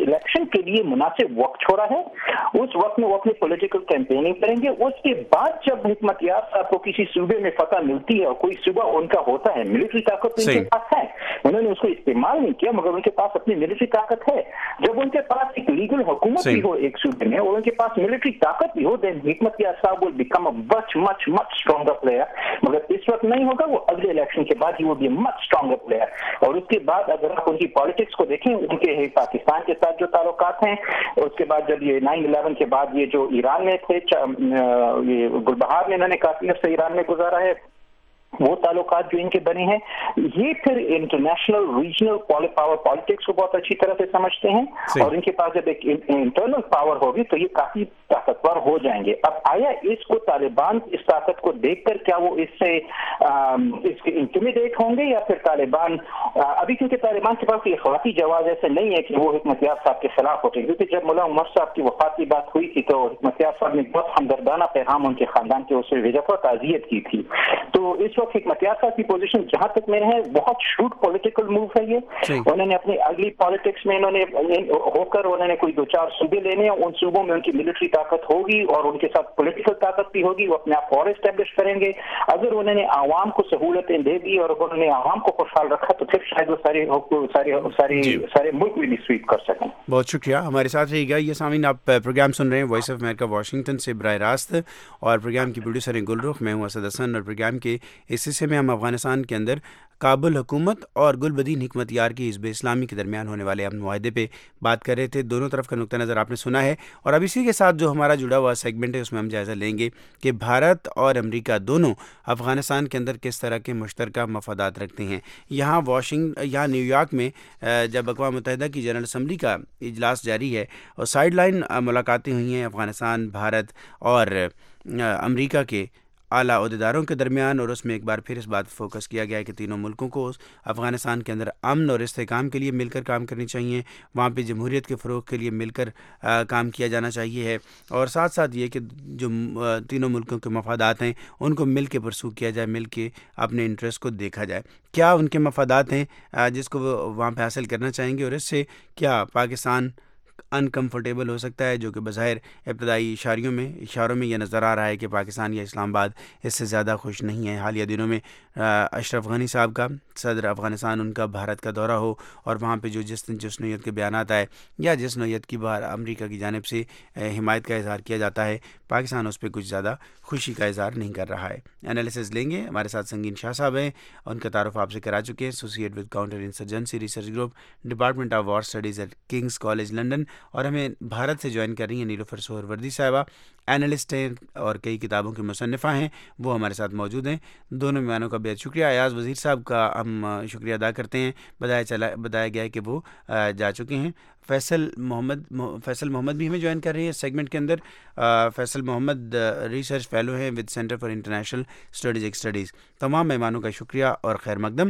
इलेक्शन के लिए मुनासिब वक्त छोड़ा है, उस वक्त में वो अपनी पॉलिटिकल कैंपेनिंग करेंगे। उसके बाद जब हिकमत यार साहब को किसी सूबे में फतह मिलती है और कोई सूबा उनका होता है, मिलिट्री ताकत उनके पास है, उन्होंने उसको इस्तेमाल नहीं किया मगर उनके पास अपनी मिलिट्री ताकत है। जब उनके पास एक लीगल हुकूमत भी हो एक सूबे में और उनके पास मिलिट्री ताकत भी हो, देन हिकमत यार साहब will become a much much much stronger player. मगर इस वक्त नहीं होगा, वो अगले इलेक्शन के बाद ही वो भी मच स्ट्रॉन्गर प्लेयर। और उसके बाद अगर आप उनकी पॉलिटिक्स को देखें, उनके पाकिस्तान के साथ जो ताल्लुकात हैं, उसके बाद जब ये नाइन इलेवन के बाद ये जो ईरान में थे, ये गुलबहार में इन्होंने काफी अर्सा ईरान में गुजारा है, वो ताल्लुकात जो इनके बने हैं, ये फिर इंटरनेशनल रीजनल पावर पॉलिटिक्स को बहुत अच्छी तरह से समझते हैं और इनके पास जब एक इंटरनल पावर होगी तो ये काफी ताकतवर हो जाएंगे। अब आया इसको तालिबान इस ताकत को देखकर क्या वो इससे इसके इंटिमिडेट होंगे या फिर तालिबान, अभी क्योंकि तालिबान के पास इखलाकी जवाब ऐसे नहीं है कि वो हिकमत यार साहब के खिलाफ होते, क्योंकि जब मुल्ला उमर साहब की वफात की बात हुई थी तो हिकमत यार साहब ने बहुत हमदर्दाना पैगाम उनके खानदान के उससे भेजा था, ताज़ियत की थी। तो इस वक्त हिकमत यार साहब की पोजीशन जहां तक मेरे है बहुत शूट पॉलिटिकल मूव है ये। उन्होंने अपनी अगली पॉलिटिक्स में इन्होंने होकर उन्होंने कोई दो चार सूबे लेने, उन सूबों में उनकी मिलिट्री ताकत होगी और उनके साथ पॉलिटिकल ताकत भी होगी, वो अपने आप को और एस्टेब्लिश करेंगे। अगर उन्होंने आवाम को सहूलतें दे दी और अगर उन्होंने आवाम को खुशहाल रखा तो फिर शायद वो सारे सारे सारे सारे मुल्क में भी स्वीप कर सकें। बहुत शुक्रिया, हमारे साथ रहिएगा। ये सामीन आप प्रोग्राम सुन रहे हैं वॉइस ऑफ अमेरिका वाशिंगटन से बराह रास्त, और प्रोग्राम की प्रोड्यूसर हैं गुलरुख, मैं हूँ असद हसन। और प्रोग्राम के इस हिस्से में हम अफगानिस्तान के अंदर काबुल हुकूमत और गुलबदीन हिकमत यार की हिज़्ब इस्लामी के दरमियान होने वाले अमन मुआहदे पे बात कर रहे थे। दोनों तरफ का नुक्ता नज़र आपने सुना है, और अब इसी के साथ जो हमारा जुड़ा हुआ सेगमेंट है उसमें हम जायज़ा लेंगे कि भारत और अमेरिका दोनों अफ़गानिस्तान के अंदर किस तरह के मुश्तरका मफादात रखते हैं। यहाँ वाशिंग यहाँ न्यूयॉर्क में जब अक़वाम मुत्तहिदा की जनरल असम्बली का इजलास जारी है और साइड लाइन मुलाकातें हुई हैं अफ़गानिस्तान, भारत और अमेरिका के आला अहदेदारों के दरमियान, और उसमें एक बार फिर इस बात फोकस किया गया है कि तीनों मुल्कों को अफ़गानिस्तान के अंदर अमन और इस्तेहकाम के लिए मिलकर काम करनी चाहिए, वहाँ पे जमहूरियत के फ़रोग़ के लिए मिलकर आ, काम किया जाना चाहिए है, और साथ साथ ये कि जो आ, तीनों मुल्कों के मफादात हैं उनको मिल के परसू किया जाए, मिल के अपने इंटरेस्ट को देखा जाए। क्या उनके मफादात हैं जिसको वो वहाँ पर हासिल करना चाहेंगे, और इससे क्या पाकिस्तान अनकम्फर्टेबल हो सकता है, जो कि बज़ाहिर इब्तदाई इशारियों में इशारों में यह नज़र आ रहा है कि पाकिस्तान या इस्लामाबाद इससे ज़्यादा खुश नहीं है। हालिया दिनों में अशरफ गनी साहब का, सदर अफ़गानिस्तान, उनका भारत का दौरा हो और वहाँ पे जो जिस जिस नोयत के बयानात आए या जिस नोयत की बार अमेरिका की जानिब से हिमायत का इज़हार किया जाता है, पाकिस्तान उस पर कुछ ज़्यादा खुशी का इज़हार नहीं कर रहा है। एनालिसिस लेंगे, हमारे साथ संगीन शाह साहब हैं, उनका तारुफ आपसे करा चुके हैं, associate with counter insurgency research group, department of war studies at King's College London, और हमें भारत से ज्वाइन कर रही हैं नीलूफर सोहरवर्दी साहिबा, एनालिस्ट हैं और कई किताबों की मुसन्निफ़ा हैं, वो हमारे साथ मौजूद हैं। दोनों मेहमानों का बेहद शुक्रिया। अयाज़ वज़ीर साहब का हम शुक्रिया अदा करते हैं, बताया चला बताया गया है कि वो जा चुके हैं। फैसल मोहम्मद फैसल मोहम्मद भी हमें ज्वाइन कर रही है सेगमेंट के अंदर। फैसल मोहम्मद रिसर्च फेलो हैं with centre for international strategic studies. तमाम मेहमानों का शुक्रिया और खैर मकदम।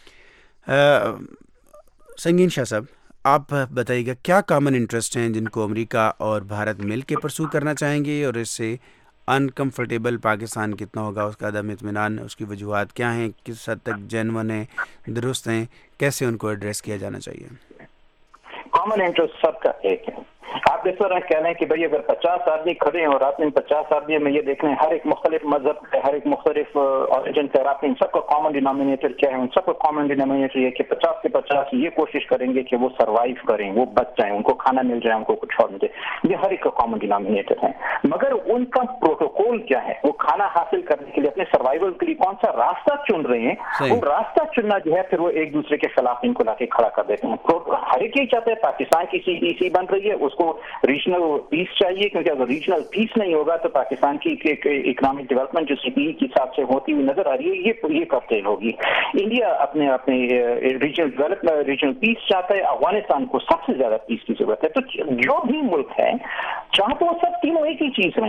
संगीन शाह साहब, आप बताइएगा क्या कॉमन इंटरेस्ट हैं जिनको अमेरिका और भारत मिल के परसू करना चाहेंगे, और इससे अनकम्फर्टेबल पाकिस्तान कितना होगा, उसका अदम इत्मीनान, उसकी वजूहात क्या हैं, किस हद तक जेन्युइन हैं, दुरुस्त हैं, कैसे उनको एड्रेस किया जाना चाहिए? कॉमन इंटरेस्ट सबका एक है। आप इस तरह कह रहे हैं कि भाई अगर पचास आदमी खड़े हैं और आप इन पचास आदमी में ये देख रहे हैं हर एक मुख्तलिफ मजहब है, हर एक मुख्तलिफ ऑरिजिन है, आप इन सबका कॉमन डिनोमिनेटर क्या है? उन सबका कॉमन डिनोमिनेटर ये कि पचास के पचास ये कोशिश करेंगे कि वो सर्वाइव करें, वो बच जाएं, उनको खाना मिल जाए, उनको कुछ और मिले, ये हर एक का कॉमन डिनोमिनेटर है। मगर उनका प्रोटोकॉल क्या है? वो खाना हासिल करने के लिए, अपने सर्वाइवल के लिए कौन सा रास्ता चुन रहे हैं, वो रास्ता चुनना जो है फिर वो एक दूसरे के खिलाफ इनको लाके खड़ा कर देते हैं। हर एक यही चाहते हैं पाकिस्तान की सी डी सी बन रही है, उसको रीजनल पीस चाहिए, क्योंकि अगर रीजनल पीस नहीं होगा तो पाकिस्तान की इकोनॉमिक डेवलपमेंट जो सीपीई के हिसाब से होती हुई नजर आ रही है, ये ये कर्टेल होगी। इंडिया अपने अपने रीजनल डेवलपमेंट, रीजनल पीस चाहता है, अफगानिस्तान को सबसे ज्यादा पीस की जरूरत है। तो जो भी मुल्क है चाहे तो वो सब तीनों एक ही चीज रहे हैं,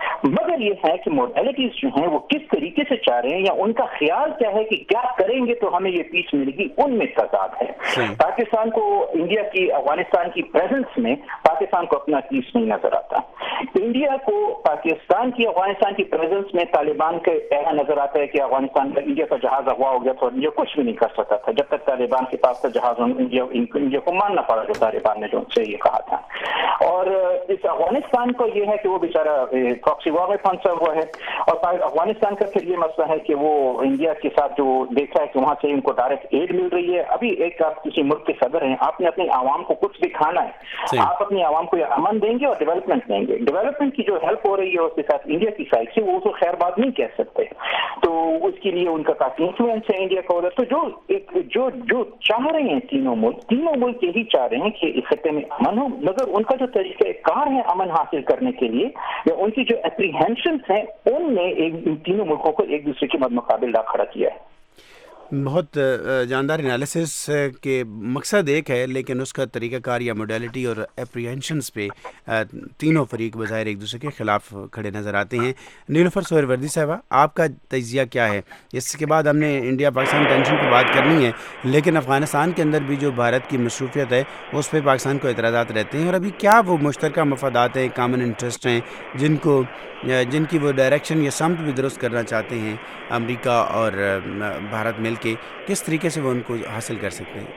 مگر یہ ہے کہ موڈیلٹیز جو ہیں وہ کس طریقے سے چاہ رہے ہیں یا ان کا خیال کیا ہے کہ کیا کریں گے تو ہمیں یہ پیس ملے گی، ان میں تضاد ہے. پاکستان کو انڈیا کی افغانستان کی پریزنس میں پاکستان کو اپنا پیس نہیں نظر آتا. انڈیا کو پاکستان کی افغانستان کی پریزنس میں طالبان کا ایسا نظر آتا ہے کہ افغانستان کا انڈیا کا جہاز اغوا ہو گیا تو انڈیا کچھ بھی نہیں کر سکتا تھا جب تک طالبان کے پاس کا جہاز انڈیا انڈیا کو ماننا پڑا جو طالبان نے جو ان سے یہ کہا تھا. اور اس افغانستان کو یہ ہے کہ وہ بیچارہ پراکسی وار میں پھنسا ہوا ہے. اور افغانستان کا پھر یہ مسئلہ ہے کہ وہ انڈیا کے ساتھ جو دیکھ رہا ہے کہ وہاں سے ان کو ڈائریکٹ ایڈ مل رہی ہے. ابھی ایک آپ کسی ملک کے صدر ہیں, آپ نے اپنی عوام کو کچھ دکھانا ہے, آپ اپنی عوام کو امن دیں گے اور ڈیولپمنٹ دیں گے. ڈیولپمنٹ کی جو ہیلپ ہو رہی ہے اس کے ساتھ انڈیا کی سائڈ سے وہ تو خیر بات نہیں کہہ سکتے, تو اس کے لیے ان کا کافی انفلوئنس ہے انڈیا کا ادھر. تو جو ایک جو جو چاہ رہے ہیں تینوں ملک تینوں ملک یہی چاہ رہے ہیں کہ اس خطے میں امن ہو, مگر ان کا جو طریقہ کار ہے امن حاصل کرنے کے لیے یا ان کی جو اپریہینشنس ہیں ان نے ایک تینوں ملکوں کو ایک دوسرے کے مد مقابل لا کھڑا کیا ہے. بہت جاندار انالیسس کے مقصد ایک ہے لیکن اس کا طریقہ کار یا موڈیلٹی اور اپریہینشنس پہ تینوں فریق بظاہر ایک دوسرے کے خلاف کھڑے نظر آتے ہیں. نیلوفر سہروردی صاحبہ, آپ کا تجزیہ کیا ہے؟ اس کے بعد ہم نے انڈیا پاکستان ٹینشن پہ بات کرنی ہے, لیکن افغانستان کے اندر بھی جو بھارت کی مصروفیت ہے اس پہ پاکستان کو اعتراضات رہتے ہیں, اور ابھی کیا وہ مشترکہ مفادات ہیں, کامن انٹرسٹ ہیں جن کو جن کی وہ ڈائریکشن یا سمت بھی درست کرنا چاہتے ہیں امریکہ اور بھارت مل کے, کس طریقے سے وہ ان کو حاصل کر سکتے ہیں؟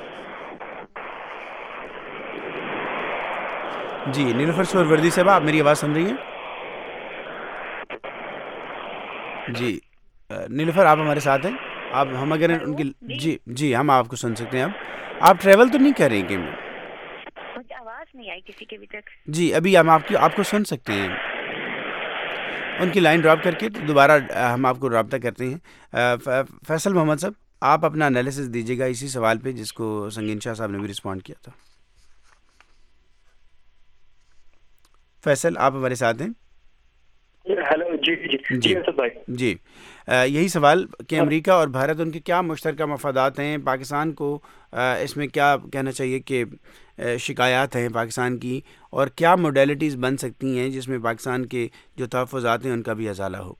جی نیلوفر سہروردی صاحب, آپ میری آواز سن رہی ہیں؟ جی نیلوفر, آپ ہمارے ساتھ ہیں؟ آپ ہم اگر ان کی جی جی ہم آپ کو سن سکتے ہیں. اب آپ ٹریول تو نہیں کر رہے کہ مجھے آواز نہیں آئی کسی کے بھی تک. جی ابھی ہم آپ کی آپ کو سن سکتے ہیں. ان کی لائن ڈراپ کر کے دوبارہ ہم آپ کو رابطہ کرتے ہیں. فیصل محمد صاحب, آپ اپنا انالیسس دیجیے گا اسی سوال پہ جس کو سنگین شاہ صاحب نے بھی رسپونڈ کیا تھا. فیصل, آپ ہمارے ساتھ ہیں؟ ہیلو. جی جی جی جی یہی سوال کہ امریکہ اور بھارت ان کے کیا مشترکہ مفادات ہیں, پاکستان کو اس میں کیا کہنا چاہیے کہ شکایات ہیں پاکستان کی, اور کیا موڈیلٹیز بن سکتی ہیں جس میں پاکستان کے جو تحفظات ہیں ان کا بھی ازالہ ہو؟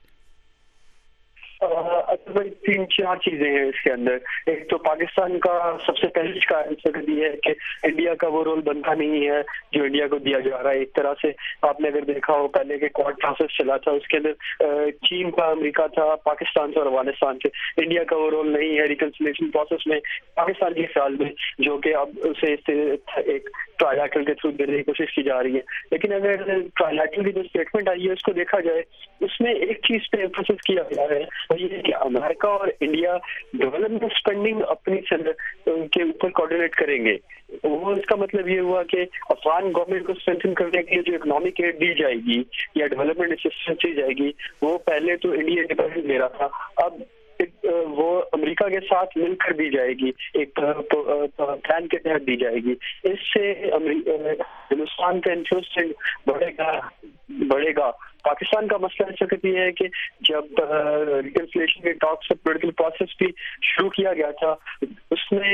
بھائی تین چار چیزیں ہیں اس کے اندر. ایک تو پاکستان کا سب سے پہلی شکایت یہ ہے کہ انڈیا کا وہ رول بنتا نہیں ہے جو انڈیا کو دیا جا رہا ہے. ایک طرح سے آپ نے اگر دیکھا ہو پہلے کے کوارڈ پروسیس چلا تھا, اس کے اندر چین کا, امریکہ تھا, پاکستان سے اور افغانستان سے. انڈیا کا وہ رول نہیں ہے ریکنسیلیشن پروسیس میں پاکستان کے خیال میں, جو کہ اب اسے ایک ٹرائلیٹرل کے تھرو دینے کی کوشش کی جا رہی ہے. لیکن اگر ٹرائلیٹرل کی جو اسٹیٹمنٹ آئی ہے اس کو دیکھا جائے, اس میں ایک چیز پہ ایمفسس کیا گیا ہے, وہ یہ ہے کہ امریکہ اور انڈیا ڈیولپمنٹ اسپینڈنگ اپنی کے اوپر کوآرڈینیٹ کریں گے. وہ اس کا مطلب یہ ہوا کہ افغان گورنمنٹ کو اسٹرینتھن کرنے کے لیے جو اکنامک ایڈ دی جائے گی یا ڈیولپمنٹ اسسٹنس دی جائے گی وہ پہلے تو انڈیا انڈیپینڈنٹ لے رہا تھا, اب وہ امریکہ کے ساتھ مل کر دی جائے گی, ایک پلان کے تحت دی جائے گی. اس سے ہندوستان کا انٹرسٹ بڑھے گا بڑھے گا پاکستان کا مسئلہ اس وقت یہ ہے کہ جب ریکنسیلیشن کے ٹاکس اور پولیٹیکل پروسیس بھی شروع کیا گیا تھا, اس میں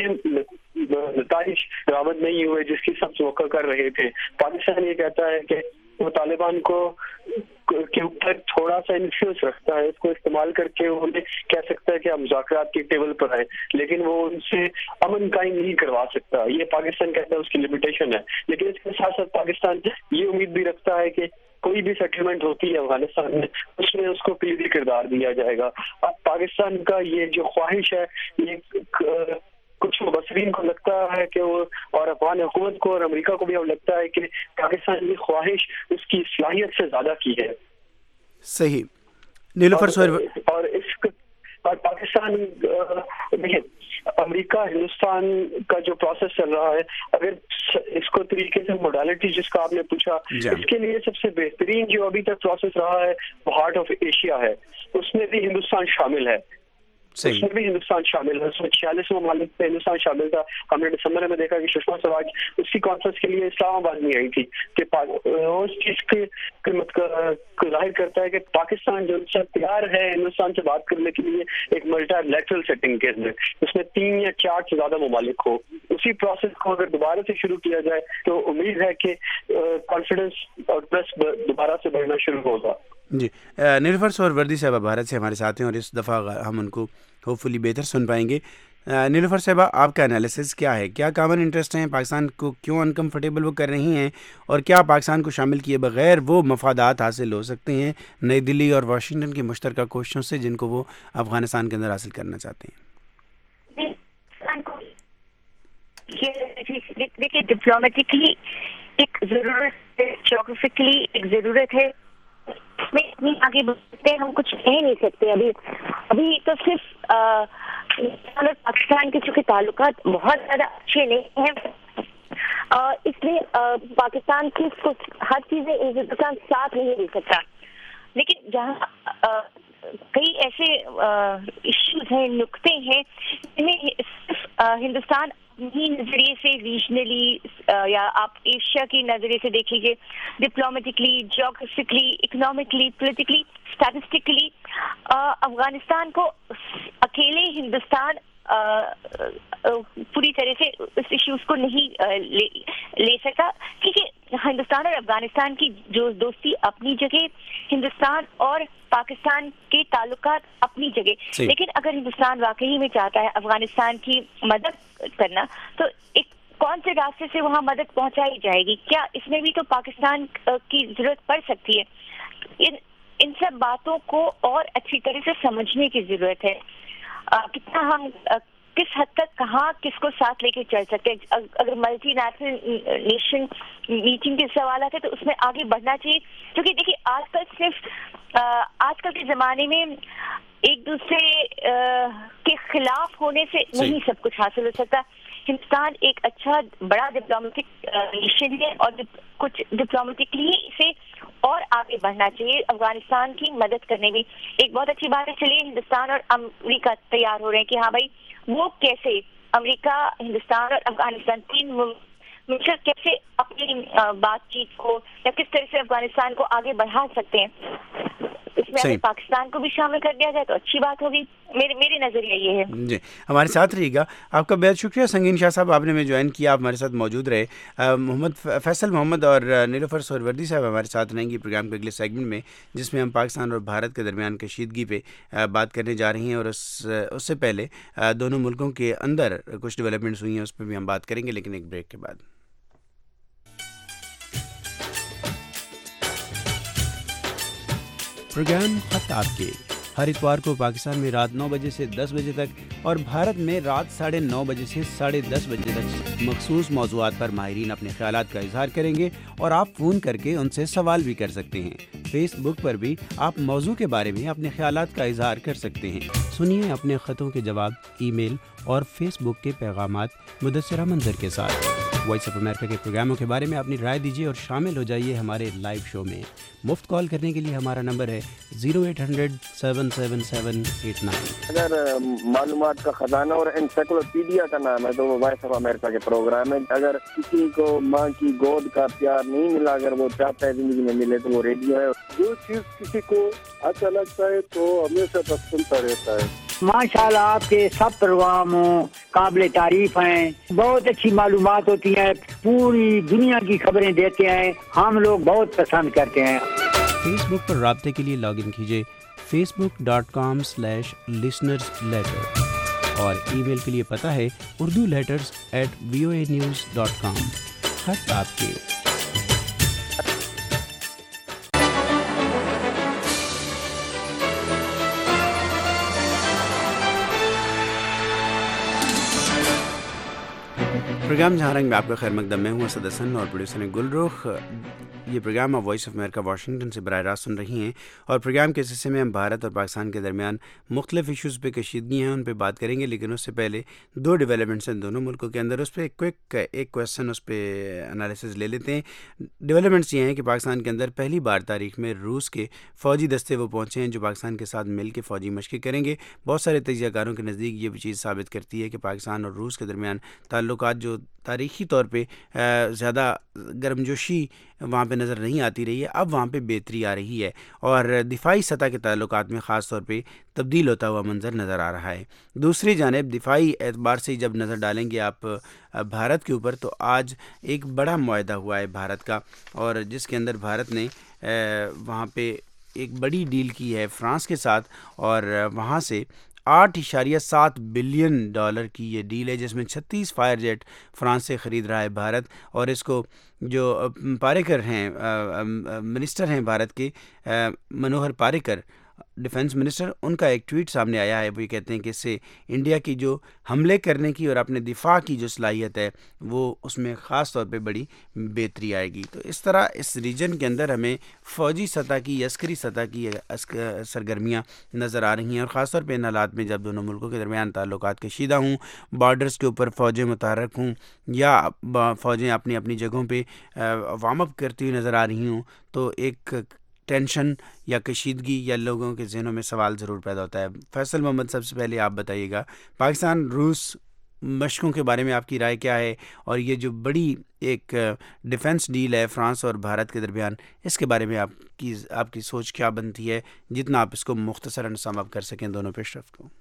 نتائج برآمد نہیں ہوئے جس کی سب توقع کر رہے تھے. پاکستان یہ کہتا ہے کہ وہ طالبان کو کے اوپر تھوڑا سا انفلوئنس رکھتا ہے, اس کو استعمال کر کے انہیں کہہ سکتا ہے کہ ہم مذاکرات کی ٹیبل پر آئیں, لیکن وہ ان سے امن قائم نہیں کروا سکتا. یہ پاکستان کہتا ہے اس کی لمیٹیشن ہے. لیکن اس کے ساتھ ساتھ پاکستان یہ امید بھی رکھتا ہے کہ کوئی بھی سیٹلمنٹ ہوتی ہے افغانستان میں اس میں اس کو کلیدی کردار دیا جائے گا. اب پاکستان کا یہ جو خواہش ہے, یہ کچھ مبصرین کو لگتا ہے کہ وہ, اور افغان حکومت کو اور امریکہ کو بھی اب لگتا ہے کہ پاکستان کی خواہش اس کی صلاحیت سے زیادہ کی ہے. صحیح. نیلوفر سہر اور اس اور پاکستان دیکھیں امریکہ ہندوستان کا جو پروسیس چل رہا ہے, اگر اس کو طریقے سے موڈالٹی جس کا آپ نے پوچھا, اس کے لیے سب سے بہترین جو ابھی تک پروسیس رہا ہے وہ ہارٹ آف ایشیا ہے, اس میں بھی ہندوستان شامل ہے. صحیح. اس میں بھی ہندوستان شامل ہے. اس میں چھیالیس ممالک میں ہندوستان شامل تھا. ہم نے دسمبر میں دیکھا کہ سشما سوراج اس کی کانفرنس کے لیے اسلام آباد میں آئی تھی کہ اس چیز کے ظاہر کرتا ہے کہ پاکستان جو تیار ہے ہندوستان سے بات کرنے کے لیے ایک ملٹی لیٹرل سیٹنگ کے اندر, اس میں تین یا چار سے زیادہ ممالک ہو. اسی پروسیس کو اگر دوبارہ سے شروع کیا جائے تو امید ہے کہ کانفیڈنس اور ٹرسٹ دوبارہ سے بڑھنا شروع ہوگا. جی, نیلوفر سہروردی صاحبہ بھارت سے ہمارے ساتھ ہیں اور اس دفعہ ہم ان کو ہوپ فلی بہتر سن پائیں گے. نیلوفر صاحبہ, آپ کا انالیسس کیا ہے؟ کیا کامن انٹرسٹ ہیں؟ پاکستان کو کیوں انکمفرٹیبل وہ کر رہی ہیں, اور کیا پاکستان کو شامل کیے بغیر وہ مفادات حاصل ہو سکتے ہیں نئی دلی اور واشنگٹن کی مشترکہ کوششوں سے جن کو وہ افغانستان کے اندر حاصل کرنا چاہتے ہیں؟ دیکھیے, ڈپلومیٹکلی ایک ضرورت ہے, جغرافکلی ایک ضرورت ہے, اس میں اتنی آگے بڑھتے ہم کچھ کہہ نہیں سکتے. ابھی ابھی تو صرف اور پاکستان کے چونکہ تعلقات بہت زیادہ اچھے نہیں ہیں, اس لیے پاکستان کی ہر چیزیں ہندوستان ساتھ نہیں دے سکتا. لیکن جہاں کئی ایسے ایشوز ہیں, نقطے ہیں جن میں صرف ہندوستان اپنی نظریے سے ریجنلی یا آپ ایشیا کی نظریے سے دیکھ لیجیے, diplomatically, geographically, economically, politically, statistically Afghanistan کو اکیلے ہندوستان پوری طرح سے اس ایشوز کو نہیں لے, لے سکتا, کیونکہ ہندوستان اور افغانستان کی جو دوستی اپنی جگہ, ہندوستان اور پاکستان کے تعلقات اپنی جگہ. لیکن اگر ہندوستان واقعی میں چاہتا ہے افغانستان کی مدد کرنا تو ایک کون سے راستے سے وہاں مدد پہنچائی جائے گی؟ کیا اس میں بھی تو پاکستان کی ضرورت پڑ سکتی ہے؟ ان ان سب باتوں کو اور اچھی طرح سے سمجھنے کی ضرورت ہے. کتنا ہم کس حد تک کہاں کس کو ساتھ لے کے چل سکتے ہیں. اگر ملٹی نیشنل نیشن میٹنگ کے سوالات ہے تو اس میں آگے بڑھنا چاہیے, کیونکہ دیکھیے آج کل صرف آج کل کے زمانے میں ایک دوسرے کے خلاف ہونے سے نہیں سب کچھ حاصل ہو سکتا. ہندوستان ایک اچھا بڑا ڈپلومیٹک نیشن ہے اور کچھ ڈپلومیٹکلی سے اور آگے بڑھنا چاہیے افغانستان کی مدد کرنے میں. ایک بہت اچھی بات ہے, چلیے ہندوستان اور امریکہ تیار ہو رہے ہیں کہ ہاں بھائی وہ کیسے امریکہ, ہندوستان اور افغانستان تین مل کر کیسے اپنی بات چیت کو یا کس طرح سے افغانستان کو آگے بڑھا سکتے ہیں. اس میں اگر پاکستان کو بھی شامل کر دیا جائے تو اچھی بات ہوگی. میرے میرے نظریہ یہ ہے. جی, ہمارے ساتھ رہیے گا. آپ کا بہت شکریہ سنگین شاہ صاحب, آپ نے میں جوائن کیا, آپ ہمارے ساتھ موجود رہے. محمد فیصل محمد اور نیلوفر سہروردی صاحب ہمارے ساتھ رہیں گی پروگرام کے اگلے سیگمنٹ میں, جس میں ہم پاکستان اور بھارت کے درمیان کشیدگی پہ بات کرنے جا رہی ہیں, اور اس اس سے پہلے دونوں ملکوں کے اندر کچھ ڈیولپمنٹس ہوئی ہیں اس پہ بھی ہم بات کریں گے, لیکن ایک بریک کے بعد. پروگرام خط آپ کے ہر اتوار کو پاکستان میں رات نو بجے سے دس بجے تک اور بھارت میں رات ساڑھے نو بجے سے ساڑھے دس بجے تک مخصوص موضوعات پر ماہرین اپنے خیالات کا اظہار کریں گے, اور آپ فون کر کے ان سے سوال بھی کر سکتے ہیں. فیس بک پر بھی آپ موضوع کے بارے میں اپنے خیالات کا اظہار کر سکتے ہیں. سنیے اپنے خطوں کے جواب ای میل اور فیس بک کے پیغامات مدثرہ منظر کے ساتھ. وائس آف امریکہ کے پروگراموں کے بارے میں اپنی رائے دیجیے اور شامل ہو جائیے ہمارے لائیو شو میں. مفت کال کرنے کے لیے ہمارا نمبر ہے zero eight hundred seven seven seven eight nine. اگر معلومات کا خزانہ اور انسائکلوپیڈیا کا نام ہے تو وہ وائس آف امریکہ کے پروگرام ہے. اگر کسی کو ماں کی گود کا پیار نہیں ملا, اگر وہ چاہتا ہے زندگی میں ملے, تو وہ ریڈیو ہے. جو چیز کسی کو اچھا لگتا ہے تو ہمیشہ تک سنتا رہتا ہے. ماشاء اللہ آپ کے سب پروگرام قابل تعریف ہیں, بہت اچھی معلومات ہوتی ہیں, پوری دنیا کی خبریں دیتے ہیں, ہم لوگ بہت پسند کرتے ہیں. فیس بک پر رابطے کے لیے لاگ ان کیجیے Facebook dot com slash listeners letter, اور ای میل کے لیے پتہ ہے Urdu letters at V O A news dot com. خط آپ کے. پروگرام جہاں رنگ میں آپ کا خیر مقدم میں ہوں اسد حسن اور پروڈیوسر گل رخ. یہ پروگرام آپ وائس آف امریکہ واشنگٹن سے براہ راست سن رہی ہیں، اور پروگرام کے حصے میں ہم بھارت اور پاکستان کے درمیان مختلف ایشوز پہ کشیدگی ہیں ان پہ بات کریں گے، لیکن اس سے پہلے دو ڈیولپمنٹس ہیں دونوں ملکوں کے اندر، اس پہ ایک کوئک ایک کویسچن اس پہ انالیسز لے لیتے ہیں۔ ڈیولپمنٹس یہ ہیں کہ پاکستان کے اندر پہلی بار تاریخ میں روس کے فوجی دستے وہ پہنچے ہیں جو پاکستان کے ساتھ مل کے فوجی مشقیں کریں گے۔ بہت سارے تجزیہ کاروں کے نزدیک یہ بھی چیز ثابت کرتی ہے کہ پاکستان اور روس کے درمیان تعلقات جو تاریخی طور پہ زیادہ گرمجوشی وہاں پہ نظر نہیں آتی رہی ہے، اب وہاں پہ بہتری آ رہی ہے اور دفاعی سطح کے تعلقات میں خاص طور پہ تبدیل ہوتا ہوا منظر نظر آ رہا ہے۔ دوسری جانب دفاعی اعتبار سے جب نظر ڈالیں گے آپ بھارت کے اوپر، تو آج ایک بڑا معاہدہ ہوا ہے بھارت کا، اور جس کے اندر بھارت نے وہاں پہ ایک بڑی ڈیل کی ہے فرانس کے ساتھ، اور وہاں سے آٹھ اشاریہ سات بلین ڈالر کی یہ ڈیل ہے، جس میں چھتیس فائر جیٹ فرانس سے خرید رہا ہے بھارت، اور اس کو جو پاریکر ہیں منسٹر ہیں بھارت کے منوہر پاریکر ڈیفنس منسٹر، ان کا ایک ٹویٹ سامنے آیا ہے، وہ یہ کہتے ہیں کہ اس سے انڈیا کی جو حملے کرنے کی اور اپنے دفاع کی جو صلاحیت ہے وہ اس میں خاص طور پہ بڑی بہتری آئے گی۔ تو اس طرح اس ریجن کے اندر ہمیں فوجی سطح کی عسکری سطح کی سرگرمیاں نظر آ رہی ہیں، اور خاص طور پہ ان حالات میں جب دونوں ملکوں کے درمیان تعلقات کشیدہ ہوں، بارڈرز کے اوپر فوجیں متحرک ہوں یا فوجیں اپنی اپنی جگہوں پہ وارم اپ کرتی ہوئی نظر آ رہی ہوں، تو ایک ٹینشن یا کشیدگی یا لوگوں کے ذہنوں میں سوال ضرور پیدا ہوتا ہے۔ فیصل محمد، سب سے پہلے آپ بتائیے گا پاکستان روس مشقوں کے بارے میں آپ کی رائے کیا ہے، اور یہ جو بڑی ایک ڈیفنس ڈیل ہے فرانس اور بھارت کے درمیان، اس کے بارے میں آپ کی آپ کی سوچ کیا بنتی ہے، جتنا آپ اس کو مختصراً سم اپ کر سکیں دونوں پیش رفت کو؟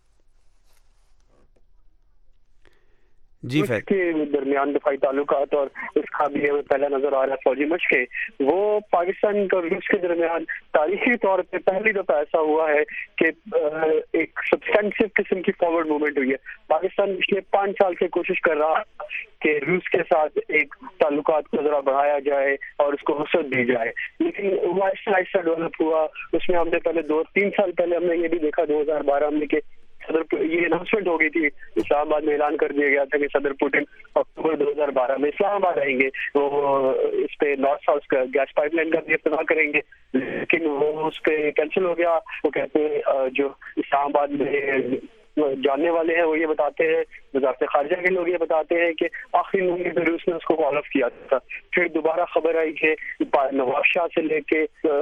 جی فیصل کے درمیان دفاعی تعلقات اور اس قابلیت میں پہلا نظر آ رہا ہے فوجی مشقیں، وہ پاکستان اور روس کے درمیان تاریخی طور پہ پہلی دفعہ ایسا ہوا ہے کہ ایک سبسٹینسو قسم کی فارورڈ موومنٹ ہوئی ہے۔ پاکستان پچھلے پانچ سال سے کوشش کر رہا کہ روس کے ساتھ ایک تعلقات کو ذرا بڑھایا جائے اور اس کو وسعت دی جائے، لیکن وہ آہستہ آہستہ ڈیولپ ہوا۔ اس میں ہم نے پہلے دو تین سال پہلے ہم نے یہ بھی دیکھا، دو ہزار بارہ میں کہ صدر یہ اناؤنسمنٹ ہو گئی تھی، اسلام آباد میں اعلان کر دیا گیا تھا کہ صدر پوٹن اکتوبر دو ہزار بارہ میں اسلام آباد آئیں گے، وہ اس پہ نارتھ ساؤتھ کا گیس پائپ لائن کا بھی افتتاح کریں گے، لیکن وہ اس پہ کینسل ہو گیا۔ وہ کہتے ہیں جو اسلام آباد میں جاننے والے ہیں وہ یہ بتاتے ہیں، وزارت خارجہ کے لوگ یہ بتاتے ہیں کہ آخری موقع پہ روس نے اس کو کال آف کیا تھا۔ پھر دوبارہ خبر آئی کہ نواز شاہ سے لے کے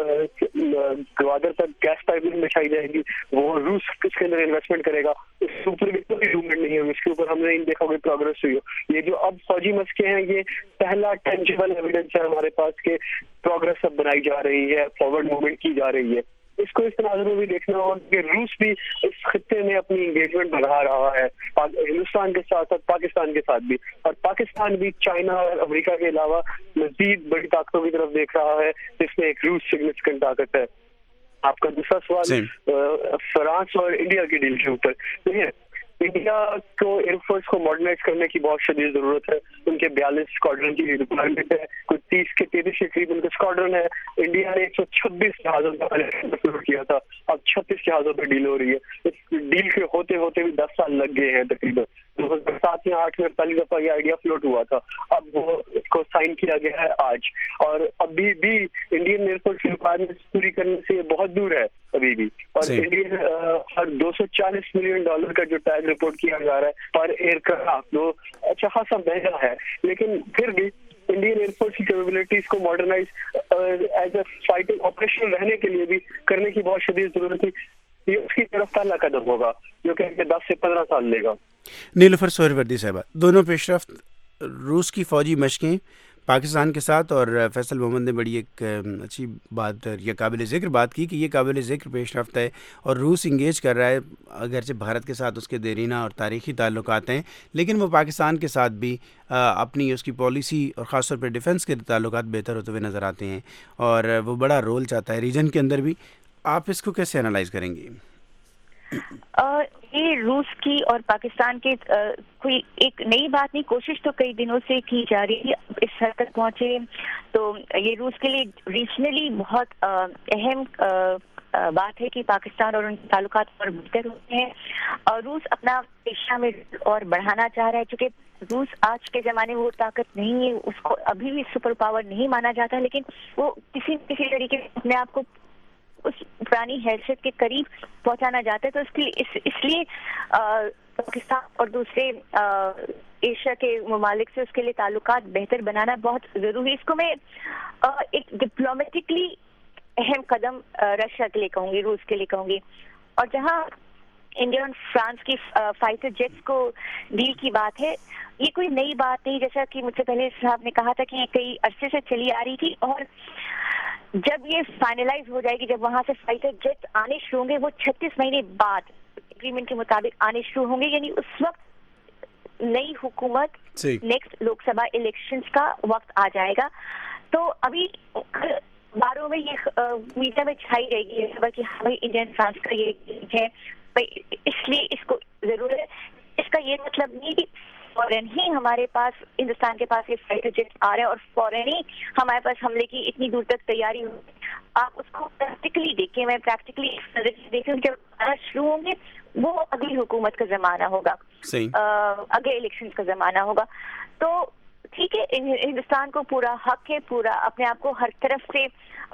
گوادر تک گیس پائپ لائن بچھائی جائے گی، وہ روس اس کے اندر انویسٹمنٹ کرے گا، اس کے اوپر بھی کوئی موومنٹ نہیں ہے، اس کے اوپر ہم نے دیکھا کوئی پروگرس ہوئی ہو۔ یہ جو اب فوجی مشقیں ہیں، یہ پہلا ٹینجیبل ایویڈنس ہے ہمارے پاس کہ پروگرس اب بنائی جا رہی ہے، فارورڈ موومنٹ کی جا رہی ہے۔ اس کو اس تناظر میں بھی دیکھنا ہوگا کہ روس بھی اس خطے میں اپنی انگیجمنٹ بڑھا رہا ہے، ہندوستان کے ساتھ ساتھ پاکستان کے ساتھ بھی، اور پاکستان بھی چائنا اور امریکہ کے علاوہ مزید بڑی طاقتوں کی طرف دیکھ رہا ہے، جس میں ایک روس سگنیفیکنٹ طاقت ہے۔ آپ کا دوسرا سوال فرانس اور انڈیا کی ڈیل کے اوپر، دیکھیں انڈیا کو ایئر فورس کو ماڈرنائز کرنے کی بہت شدید ضرورت ہے، ان کے بیالیس اسکواڈرن کی ریکوائرمنٹ ہے، کوئی تیس کے تینتیس کے قریب ان کا اسکواڈرن ہے۔ انڈیا نے ایک سو چھبیس جہازوں کا پہلے کیا تھا، اب چھتیس جہازوں پہ ڈیل ہو رہی ہے۔ اس ڈیل کے ہوتے ہوتے بھی دس سال لگ گئے ہیں تقریباً۔ دو ہزار سات یا آٹھ میں پہلی دفعہ یہ آئیڈیا فلوٹ ہوا تھا، اب وہ اس کو سائن کیا گیا ہے آج، اور ابھی بھی انڈین ایئر فورس کی ریکوائرمنٹ پوری کرنے سے بہت دور ہے ابھی بھی، اور انڈین ہر دو سو چالیس ملین ڈالر کا جو ٹیگ رپورٹ کیا جا رہا ہے پر ایئر کرافٹ، وہ اچھا خاصا مہنگا ہے، لیکن پھر بھی انڈین ایئر فورس کی کیپیبلٹیز کو modernise as a fighting operational رہنے کے لیے بھی کرنے کی بہت شدید ضرورت تھی۔ یہ اس کی طرف پہلا قدم ہوگا جو کہ دس سے پندرہ سال لے گا۔ نیلوفر سہروردی صاحبہ، دونوں پیش رفت روس کی فوجی مشقیں پاکستان کے ساتھ، اور فیصل محمد نے بڑی ایک اچھی بات یا قابل ذکر بات کی کہ یہ قابل ذکر پیش رفت ہے اور روس انگیج کر رہا ہے، اگرچہ بھارت کے ساتھ اس کے دیرینہ اور تاریخی تعلقات ہیں، لیکن وہ پاکستان کے ساتھ بھی اپنی اس کی پالیسی اور خاص طور پہ ڈیفنس کے تعلقات بہتر ہوتے ہوئے نظر آتے ہیں، اور وہ بڑا رول چاہتا ہے ریجن کے اندر بھی۔ آپ اس کو کیسے انالائز کریں گے؟ یہ روس کی اور پاکستان کے کوئی ایک نئی بات نہیں، کوشش تو کئی دنوں سے کی جا رہی ہے اس حد تک پہنچے، تو یہ روس کے لیے ریجنلی بہت اہم بات ہے کہ پاکستان اور ان کے تعلقات اور بہتر ہوتے ہیں اور روس اپنا ایشیا میں اور بڑھانا چاہ رہا ہے. چونکہ روس آج کے زمانے میں وہ طاقت نہیں ہے, اس کو ابھی بھی سپر پاور نہیں مانا جاتا, لیکن وہ کسی کسی طریقے سے اپنے آپ کو اس پرانی حیثیت کے قریب پہنچانا چاہتا ہے. تو اس کے اس, اس لیے پاکستان اور دوسرے ایشیا کے ممالک سے اس کے لیے تعلقات بہتر بنانا بہت ضروری ہے. اس کو میں ایک ڈپلومیٹکلی اہم قدم رشیا کے لیے کہوں گی, روس کے لیے کہوں گی. اور جہاں انڈیا اور فرانس کی فائٹر جیٹس کو ڈیل کی بات ہے, یہ کوئی نئی بات نہیں, جیسا کہ مجھ سے پہلے صاحب نے کہا تھا کہ یہ کئی عرصے سے چلی آ رہی تھی, اور جب یہ فائنلائز ہو جائے گی, جب وہاں سے فائٹر جیٹس آنے شروع ہوں گے, وہ چھتیس مہینے بعد اگریمنٹ کے مطابق آنے شروع ہوں گے, یعنی اس وقت نئی حکومت نیکسٹ لوک سبھا الیکشنز کا وقت آ جائے گا. تو ابھی باروں میں یہ میڈیا میں چھائی رہے گی یہ خبر کہ ہمیں انڈین فرانس کا یہ ہے, اس لیے اس کو ضرورت ہے. اس کا یہ مطلب نہیں کہ فوراً ہی ہمارے پاس ہندوستان کے پاس یہ فائٹر جیٹ آ رہا ہے اور فوراً ہی ہمارے پاس حملے کی اتنی دور تک تیاری ہو. آپ اس کو پریکٹیکلی دیکھیں, میں پریکٹیکلی دیکھیں, جب آنا شروع ہوں گے وہ اگلی حکومت کا زمانہ ہوگا, اگلے الیکشن کا زمانہ ہوگا. تو ٹھیک ہے, ہندوستان کو پورا حق ہے پورا اپنے آپ کو ہر طرف سے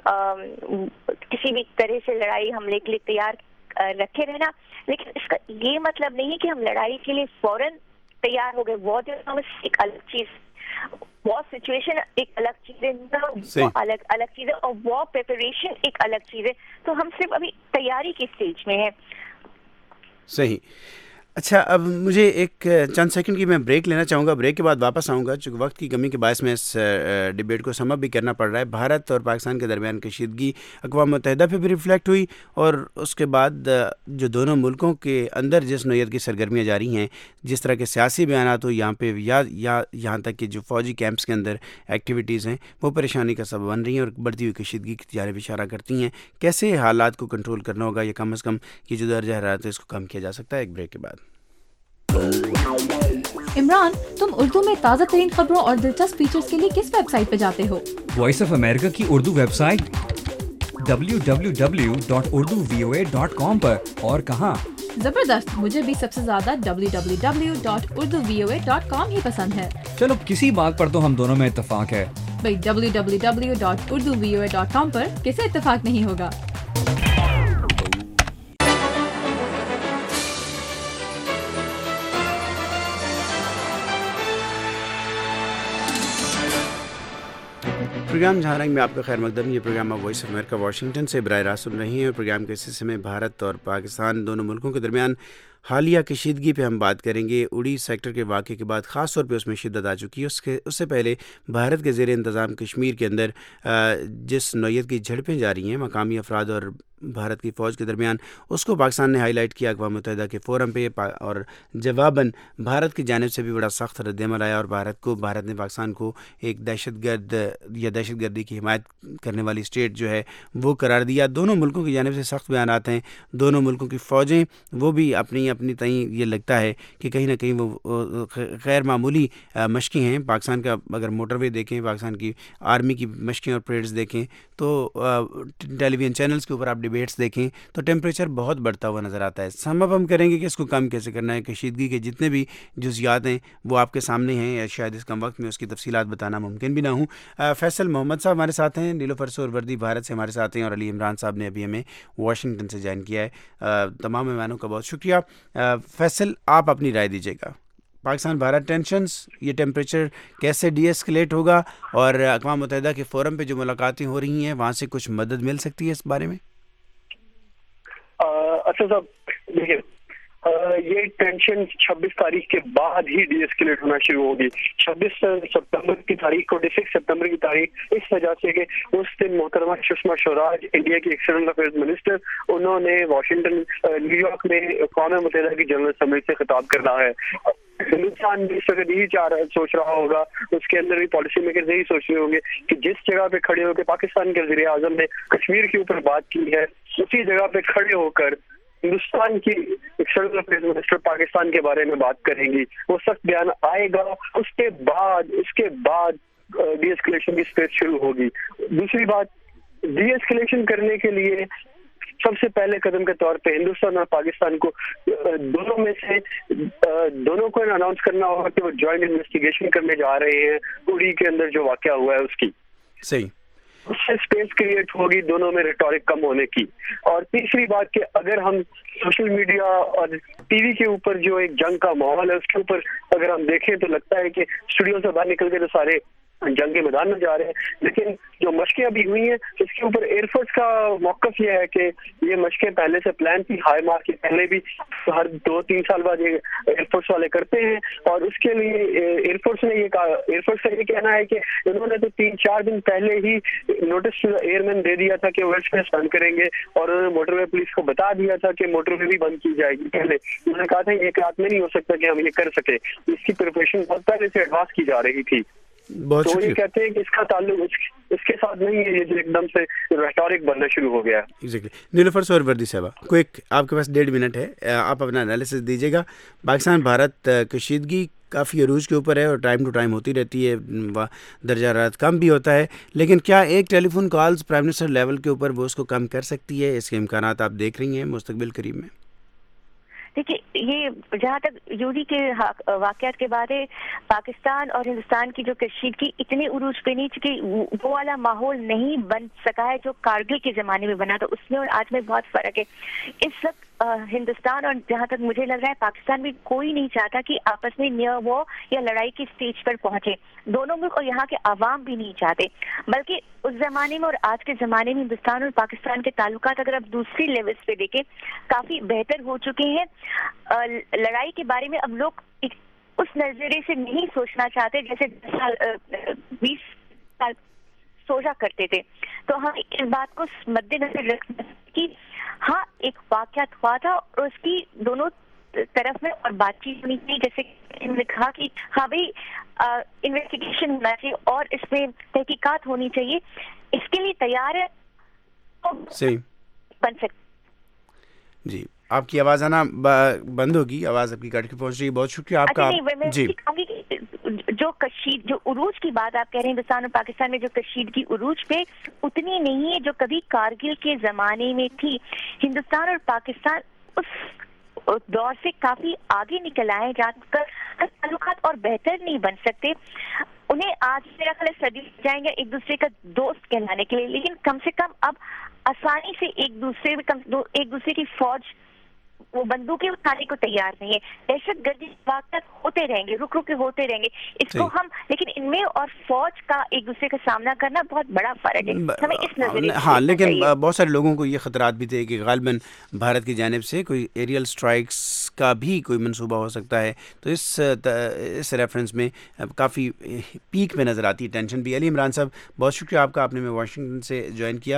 کسی بھی طرح سے لڑائی حملے کے لیے تیار رکھے رہنا, لیکن اس کا یہ مطلب نہیں ہے کہ ہم لڑائی کے لیے فوراً تیار ہو گئے. وار ڈپلومیسی ایک الگ چیز, وار سچویشن ایک الگ چیز ہے, الگ الگ چیز ہے, اور وار پریپریشن ایک الگ چیز ہے. تو ہم صرف ابھی تیاری کی اسٹیج میں ہیں. صحیح. اچھا, اب مجھے ایک چند سیکنڈ کی میں بریک لینا چاہوں گا, بریک کے بعد واپس آؤں گا چونکہ وقت کی کمی کے باعث میں اس ڈیبیٹ کو سم اپ بھی کرنا پڑ رہا ہے. بھارت اور پاکستان کے درمیان کشیدگی اقوام متحدہ پہ بھی ریفلیکٹ ہوئی, اور اس کے بعد جو دونوں ملکوں کے اندر جس نوعیت کی سرگرمیاں جاری ہیں, جس طرح کے سیاسی بیانات ہو یہاں پہ یا یا یہاں تک کہ جو فوجی کیمپس کے اندر ایکٹیویٹیز ہیں وہ پریشانی کا سبب بن رہی ہیں اور بڑھتی ہوئی کشیدگی کی جانب اشارہ کرتی ہیں. کیسے حالات کو کنٹرول کرنا ہوگا یا کم از کم یہ جو درجہ حرارت ہے اس کو کم کیا جا سکتا ہے؟ ایک بریک کے بعد. عمران, تم اردو میں تازہ ترین خبروں اور دلچسپ فیچرز کے لیے کس ویب سائٹ پہ جاتے ہو؟ وائس آف امریکہ کی Urdu website W W W dot Urdu V O A dot com پر. اور کہاں؟ زبردست, مجھے بھی سب سے زیادہ W W W dot Urdu V O A dot com ہی پسند ہے. چلو کسی بات پر تو ہم دونوں میں اتفاق ہے. بھائی W W W dot Urdu V O A dot com پر کسے اتفاق نہیں ہوگا؟ پروگرام جہاں رنگ میں آپ کا خیر مقدم. یہ پروگرام آپ وائس آف امریکہ واشنگٹن سے براہ راست سن رہے ہیں, اور پروگرام کے حصے میں بھارت اور پاکستان دونوں ملکوں کے درمیان حالیہ کشیدگی پہ ہم بات کریں گے. اڑی سیکٹر کے واقعے کے بعد خاص طور پہ اس میں شدت آ چکی ہے. اس کے اس سے پہلے بھارت کے زیر انتظام کشمیر کے اندر جس نوعیت کی جھڑپیں جاری ہیں مقامی افراد اور بھارت کی فوج کے درمیان, اس کو پاکستان نے ہائی لائٹ کیا اقوام متحدہ کے فورم پہ, اور جواباً بھارت کی جانب سے بھی بڑا سخت رد عمل آیا, اور بھارت کو بھارت نے پاکستان کو ایک دہشت گرد یا دہشت گردی کی حمایت کرنے والی اسٹیٹ جو ہے وہ قرار دیا. دونوں ملکوں کی جانب سے سخت بیانات ہیں. دونوں ملکوں کی فوجیں وہ بھی اپنی اپنی تئیں یہ لگتا ہے کہ کہیں نہ کہیں وہ غیر معمولی مشقیں ہیں. پاکستان کا اگر موٹر وے دیکھیں, پاکستان کی آرمی کی مشقیں اور پریڈز دیکھیں, تو ٹیلی ویژن چینلز کے اوپر آپ ڈیبیٹس دیکھیں تو ٹیمپریچر بہت بڑھتا ہوا نظر آتا ہے. سم اپ ہم کریں گے کہ اس کو کم کیسے کرنا ہے. کشیدگی کے جتنے بھی جزیات ہیں وہ آپ کے سامنے ہیں, یا شاید اس کم وقت میں اس کی تفصیلات بتانا ممکن بھی نہ ہوں. فیصل محمد صاحب ہمارے ساتھ ہیں, نیلوفر سہروردی بھارت سے ہمارے ساتھ ہیں, اور علی عمران صاحب نے ابھی ہمیں واشنگٹن سے جوائن کیا ہے. تمام مہمانوں کا بہت شکریہ. فیصل, آپ اپنی رائے دیجیے گا. پاکستان بھارت ٹینشنز, یہ ٹیمپریچر کیسے ڈی ایسکلیٹ ہوگا, اور اقوام متحدہ کے فورم پہ جو ملاقاتیں ہو رہی ہیں وہاں سے کچھ مدد مل سکتی ہے اس بارے میں؟ اچھا صاحب, دیکھیے یہ ٹینشن چھبیس تاریخ کے بعد ہی ڈی ایسکیلیٹ ہونا شروع ہوگی. چھبیس ستمبر کی تاریخ کو چھبیس ستمبر کی تاریخ اس وجہ سے کہ اس دن محترمہ سشما سوراج, انڈیا کی ایکسٹرنل افیئرز منسٹر, انہوں نے واشنگٹن نیو یارک میں اقوام متحدہ کی جنرل اسمبلی سے خطاب کرنا ہے. ہندوستان بھی اس وقت یہی چاہ رہا سوچ رہا ہوگا, اس کے اندر بھی پالیسی میکرز یہی سوچ رہے ہوں گے کہ جس جگہ پہ کھڑے ہو کے پاکستان کے وزیر اعظم نے کشمیر کے اوپر بات کی ہے, اسی جگہ پہ کھڑے ہو کر ہندوستان کی ایکسٹرنل افیئرز منسٹر پاکستان کے بارے میں بات کریں گی. وہ سخت بیان آئے گا, اس کے بعد اس کے بعد ڈی ایسکیلیشن کی اسپیس شروع ہوگی. دوسری بات, ڈی ایسکیلیشن کرنے کے لیے سب سے پہلے قدم کے طور پہ ہندوستان اور پاکستان کو دونوں میں سے دونوں کو اناؤنس کرنا ہوگا کہ وہ جوائنٹ انویسٹیگیشن کرنے جا رہے ہیں اڑی کے اندر جو واقعہ ہوا ہے اس کی. صحیح. اس سے اسپیس کریٹ ہوگی دونوں میں ریٹورک کم ہونے کی. اور تیسری بات کہ اگر ہم سوشل میڈیا اور ٹی وی کے اوپر جو ایک جنگ کا ماحول ہے اس کے اوپر اگر ہم دیکھیں تو لگتا ہے کہ اسٹوڈیو سے باہر نکل کے تو سارے جنگ کے میدان میں جا رہے ہیں, لیکن جو مشقیں ابھی ہوئی ہیں اس کے اوپر ایئر فورس کا موقف یہ ہے کہ یہ مشقیں پہلے سے پلان تھی, ہائی مارک کی پہلے بھی ہر دو تین سال بعد یہ ایئر فورس والے کرتے ہیں. اور اس کے لیے ایئر فورس نے یہ کہا, ایئر فورس کا یہ کہنا ہے کہ انہوں نے تو تین چار دن پہلے ہی نوٹس ایئر مین دے دیا تھا کہ وہ اسپیس بند کریں گے, اور انہوں نے موٹر وے پولیس کو بتا دیا تھا کہ موٹر وے بھی بند کی جائے گی. پہلے انہوں نے کہا تھا ایک رات میں نہیں ہو سکتا کہ ہم یہ کر سکے, اس کی پریپریشن بہت پہلے سے ایڈوانس کی جا رہی تھی. بہت تو یہ کہتے ہیں کہ اس کا تعلق اس کے ساتھ نہیں ہے, یہ جو ایک دم سے ریٹورک بننا شروع ہو گیا. ایگزیکٹلی. نیلوفر سہروردی صاحبہ, کوئک آپ کے پاس ڈیڑھ منٹ ہے, آپ اپنا انالیسس دیجیے گا. پاکستان بھارت کشیدگی کافی عروج کے اوپر ہے اور ٹائم ٹو ٹائم ہوتی رہتی ہے, درجہ حرارت کم بھی ہوتا ہے, لیکن کیا ایک telephone calls prime minister level کے اوپر وہ اس کو کم کر سکتی ہے؟ اس کے امکانات آپ دیکھ رہی ہیں مستقبل قریب میں؟ دیکھیے, یہ جہاں تک یوری کے واقعات کے بارے پاکستان اور ہندوستان کی جو کشیدگی اتنے عروج پہ نہیں چکی, وہ والا ماحول نہیں بن سکا ہے جو کارگل کے زمانے میں بنا تھا. اس میں اور آج میں بہت فرق ہے. اس وقت ہندوستان اور جہاں تک مجھے لگ رہا ہے پاکستان میں کوئی نہیں چاہتا کہ آپس میں نیئر وار یا لڑائی کی اسٹیج پر پہنچے. دونوں ملک اور یہاں کے عوام بھی نہیں چاہتے, بلکہ اس زمانے میں اور آج کے زمانے میں ہندوستان اور پاکستان کے تعلقات اگر آپ دوسری لیولس پہ دیکھیں کافی بہتر ہو چکے ہیں. لڑائی کے بارے میں اب لوگ اس نظریے سے نہیں سوچنا چاہتے جیسے دس سال بیس سال سوچا کرتے تھے. تو ہم اس بات کو مد نظر رکھنا کہ ہاں ایک واقعات ہوا تھا اور اس کی دونوں طرف میں اور بات چیت ہونی چاہیے, جیسے انہوں نے کہا کہ ہاں بھائی انویسٹیگیشن ہونا چاہیے اور اس میں تحقیقات ہونی چاہیے. اس کے لیے تیار ہے صحیح بن سکتے. جی, آپ کی آواز آنا بند ہوگی, آواز آپ کی کٹ کے پہنچ رہی ہے. بہت شکریہ آپ کا. جی, جو کشید جو عروج کی بات آپ کہہ رہے ہیں ہندوستان اور پاکستان میں جو کشیدگی عروج پہ اتنی نہیں ہے جو کبھی کارگل کے زمانے میں تھی. ہندوستان اور پاکستان اس دور سے کافی آگے نکل آئے جا کر تعلقات اور بہتر نہیں بن سکتے. انہیں آج میرا خیال صدی جائیں گے ایک دوسرے کا دوست کہلانے کے لیے, لیکن کم سے کم اب آسانی سے ایک دوسرے ایک دوسرے کی فوج وہ بندوقیں اٹھانے کو تیار نہیں ہے. دہشت گردی واقعات ہوتے رہیں گے, رک رک کے ہوتے رہیں گے. اس کو ہم لیکن ان میں اور فوج کا ایک دوسرے کا سامنا کرنا بہت بڑا فرق ہے. ہمیں اس نظریے ہاں, لیکن بہت سارے لوگوں کو یہ خطرات بھی تھے کہ غالباً بھارت کی جانب سے کوئی ایریل سٹرائکس کا بھی کوئی منصوبہ ہو سکتا ہے. تو اس اس ریفرنس میں کافی پیک میں نظر آتی ہے ٹینشن بھی. علی عمران صاحب, بہت شکریہ آپ کا, آپ نے میں واشنگٹن سے جوائن کیا.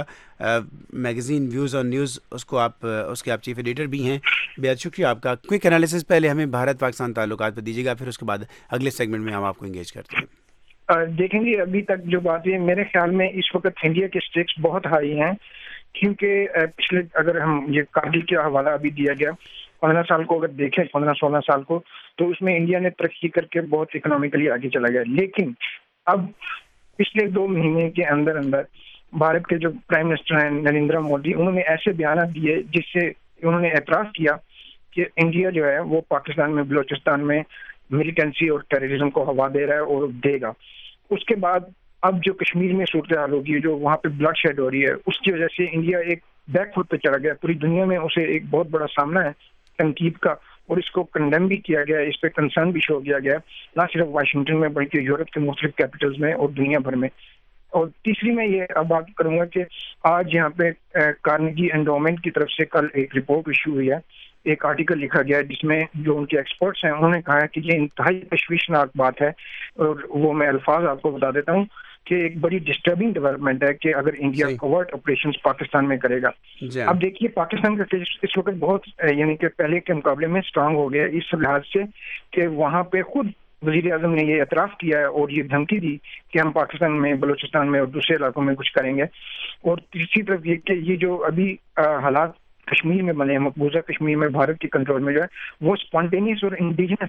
میگزین ویوز آن نیوز اس کو آپ اس کے آپ چیف ایڈیٹر بھی ہیں. بہت شکریہ آپ کا. کوئک انالیسس پہلے ہمیں بھارت پاکستان تعلقات پہ دیجیے گا, پھر اس کے بعد اگلے سیگمنٹ میں ہم آپ کو انگیج کرتے ہیں. دیکھیں گے ابھی تک جو بات ہے میرے خیال میں اس وقت انڈیا کے اسٹیکس بہت ہائی ہیں, کیونکہ پچھلے اگر ہم یہ کارگل کا حوالہ ابھی دیا گیا پندرہ سال کو اگر دیکھیں پندرہ سولہ سال کو, تو اس میں انڈیا نے ترقی کر کے بہت اکنامیکلی آگے چلا گیا. لیکن اب پچھلے دو مہینے کے اندر اندر بھارت کے جو پرائم منسٹر ہیں نریندر مودی, انہوں نے ایسے بیانات دیے جس سے انہوں نے اعتراض کیا کہ انڈیا جو ہے وہ پاکستان میں بلوچستان میں ملیٹنسی اور ٹیررزم کو ہوا دے رہا ہے اور دے گا. اس کے بعد اب جو کشمیر میں صورتحال ہوگی, جو وہاں پہ بلڈ شیڈ ہو رہی ہے, اس کی وجہ سے انڈیا ایک بیک فٹ پہ چلا گیا. پوری دنیا میں اسے ایک بہت بڑا سامنا ہے تنقید کا, اور اس کو کنڈیم بھی کیا گیا, اس پہ کنسرن بھی شو کیا گیا, نہ صرف واشنگٹن میں بلکہ یورپ کے مختلف کیپٹلز میں اور دنیا بھر میں. اور تیسری میں یہ اب بات کروں گا کہ آج یہاں پہ کارنیگی انڈومنٹ کی طرف سے کل ایک رپورٹ ایشو ہوئی ہے, ایک آرٹیکل لکھا گیا ہے جس میں جو ان کے ایکسپرٹس ہیں انہوں نے کہا کہ یہ انتہائی تشویشناک بات ہے, اور وہ میں الفاظ آپ کو بتا دیتا ہوں کہ ایک بڑی ڈسٹربنگ ڈیولپمنٹ ہے کہ اگر انڈیا کوورٹ آپریشنز پاکستان میں کرے گا. اب دیکھیے پاکستان کا کیس اس وقت بہت یعنی کہ پہلے کے مقابلے میں اسٹرانگ ہو گیا اس لحاظ سے کہ وہاں پہ خود وزیر اعظم نے یہ اعتراف کیا ہے اور یہ دھمکی دی کہ ہم پاکستان میں بلوچستان میں اور دوسرے علاقوں میں کچھ کریں گے. اور تیسری طرف یہ کہ یہ جو ابھی حالات کشمیر میں بنے ہیں, مقبوضہ کشمیر میں بھارت کے کنٹرول میں جو ہے وہ اسپونٹینیس اور انڈیجنس ہیں,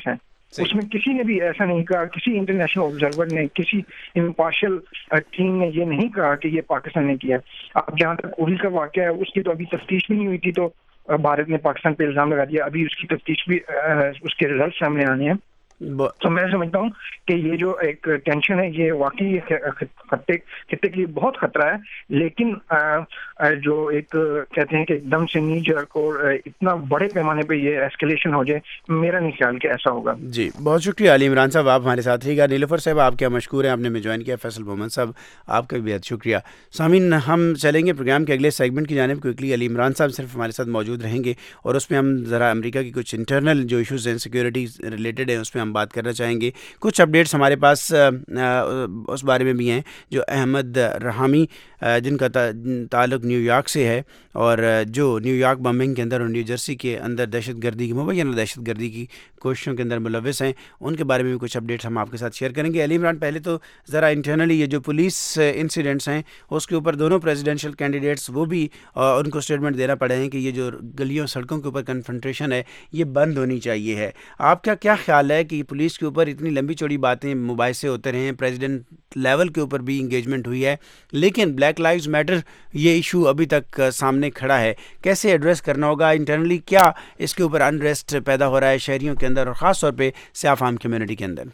اس میں کسی نے بھی ایسا نہیں کہا, کسی انٹرنیشنل آبزرور نے, کسی امپارشل ٹیم نے یہ نہیں کہا کہ یہ پاکستان نے کیا. اب جہاں تک اری کا واقعہ ہے اس کی تو ابھی تفتیش بھی نہیں ہوئی تھی, تو بھارت نے پاکستان پہ الزام لگا دیا. ابھی اس کی تفتیش بھی, اس کے رزلٹ سامنے آنے ہیں. تو میں سمجھتا ہوں کہ یہ جو ایک ٹینشن ہے یہ واقعی خطے خطے کے لیے بہت خطرہ ہے, لیکن جو ایک کہتے ہیں کہ ایک دم سے نی جرک اور اتنا بڑے پیمانے پہ یہ ایسکیلیشن ہو جائے, میرا نہیں خیال کہ ایسا ہوگا. جی بہت شکریہ علی عمران صاحب, آپ ہمارے ساتھ رہیے گا. نیلوفر صاحب آپ کیا مشکور ہیں, آپ نے ہمیں جوائن کیا. فیصل محمد صاحب آپ کا بھی بہت شکریہ. سامعین ہم چلیں گے پروگرام کے اگلے سیگمنٹ کی جانب. کوئکلی علی عمران صاحب صرف ہمارے ساتھ موجود رہیں گے اور اس میں ہم ذرا امریکہ کی کچھ انٹرنل جو ایشوز ہیں سیکورٹی ریلیٹڈ ہیں اس میں ہم بات کرنا چاہیں گے. کچھ اپڈیٹس ہمارے پاس اس بارے میں بھی ہیں جو احمد رحامی جن کا تعلق نیو یارک سے ہے اور جو نیو یارک بمبنگ کے اندر اور نیو جرسی کے اندر دہشت گردی کی مبینہ دہشت گردی کی کوششوں کے اندر ملوث ہیں, ان کے بارے میں بھی کچھ اپڈیٹس ہم آپ کے ساتھ شیئر کریں گے. علی عمران پہلے تو ذرا انٹرنلی یہ جو پولیس انسیڈنٹس ہیں اس کے اوپر دونوں پریزیڈنشیل کینڈیڈیٹس وہ بھی ان کو اسٹیٹمنٹ دینا پڑے ہیں کہ یہ جو گلیوں سڑکوں کے اوپر کنفرنٹریشن ہے یہ بند ہونی چاہیے ہے. آپ کا کیا خیال ہے کہ پولیس کے اوپر اتنی لمبی چوڑی باتیں مباحثے ہوتے رہے ہیں, پریزیڈنٹ لیول کے اوپر بھی انگیجمنٹ ہوئی ہے, لیکن بلیک لائیوز میٹر یہ ایشو ابھی تک سامنے کھڑا ہے, کیسے ایڈریس کرنا ہوگا انٹرنلی؟ کیا اس کے اوپر انریسٹ پیدا ہو رہا ہے شہریوں کے اندر اور خاص طور پہ سیاہ فام کمیونٹی کے اندر؟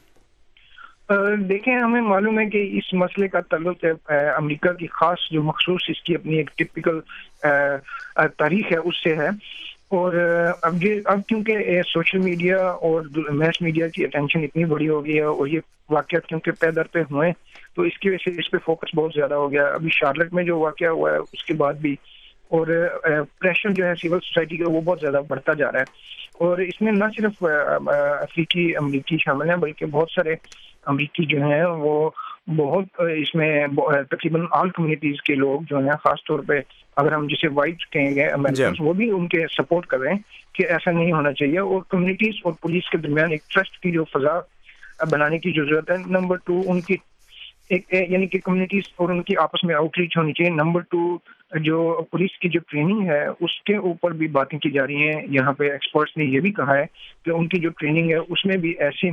دیکھیں ہمیں معلوم ہے کہ اس مسئلے کا تعلق امریکہ کی خاص جو مخصوص اس کی اپنی ایک ٹپیکل تاریخ ہے اس سے ہے, اور اب یہ اب کیونکہ سوشل میڈیا اور میس میڈیا کی اٹینشن اتنی بڑی ہو گئی ہے اور یہ واقعات کیونکہ پے در پہ ہوئے تو اس کی وجہ سے اس پہ فوکس بہت زیادہ ہو گیا. ابھی شارلٹ میں جو واقعہ ہوا ہے اس کے بعد بھی, اور پریشر جو ہے سول سوسائٹی کا وہ بہت زیادہ بڑھتا جا رہا ہے, اور اس میں نہ صرف افریقی امریکی شامل ہیں بلکہ بہت سارے امریکی جو ہیں وہ بہت اس میں تقریباً آل کمیونٹیز کے لوگ جو ہیں, خاص طور پہ اگر ہم جسے وائٹ کہیں گے امریکنس, وہ بھی ان کے سپورٹ کر رہے ہیں کہ ایسا نہیں ہونا چاہیے, اور کمیونٹیز اور پولیس کے درمیان ایک ٹرسٹ کی جو فضا بنانے کی جو ضرورت ہے. نمبر ٹو ان کی ایک یعنی کہ کمیونٹیز اور ان کی آپس میں آؤٹ ریچ ہونی چاہیے. نمبر ٹو جو پولیس کی جو ٹریننگ ہے اس کے اوپر بھی باتیں کی جا رہی ہیں. یہاں پہ ایکسپرٹس نے یہ بھی کہا ہے کہ ان کی جو ٹریننگ ہے اس میں بھی ایسی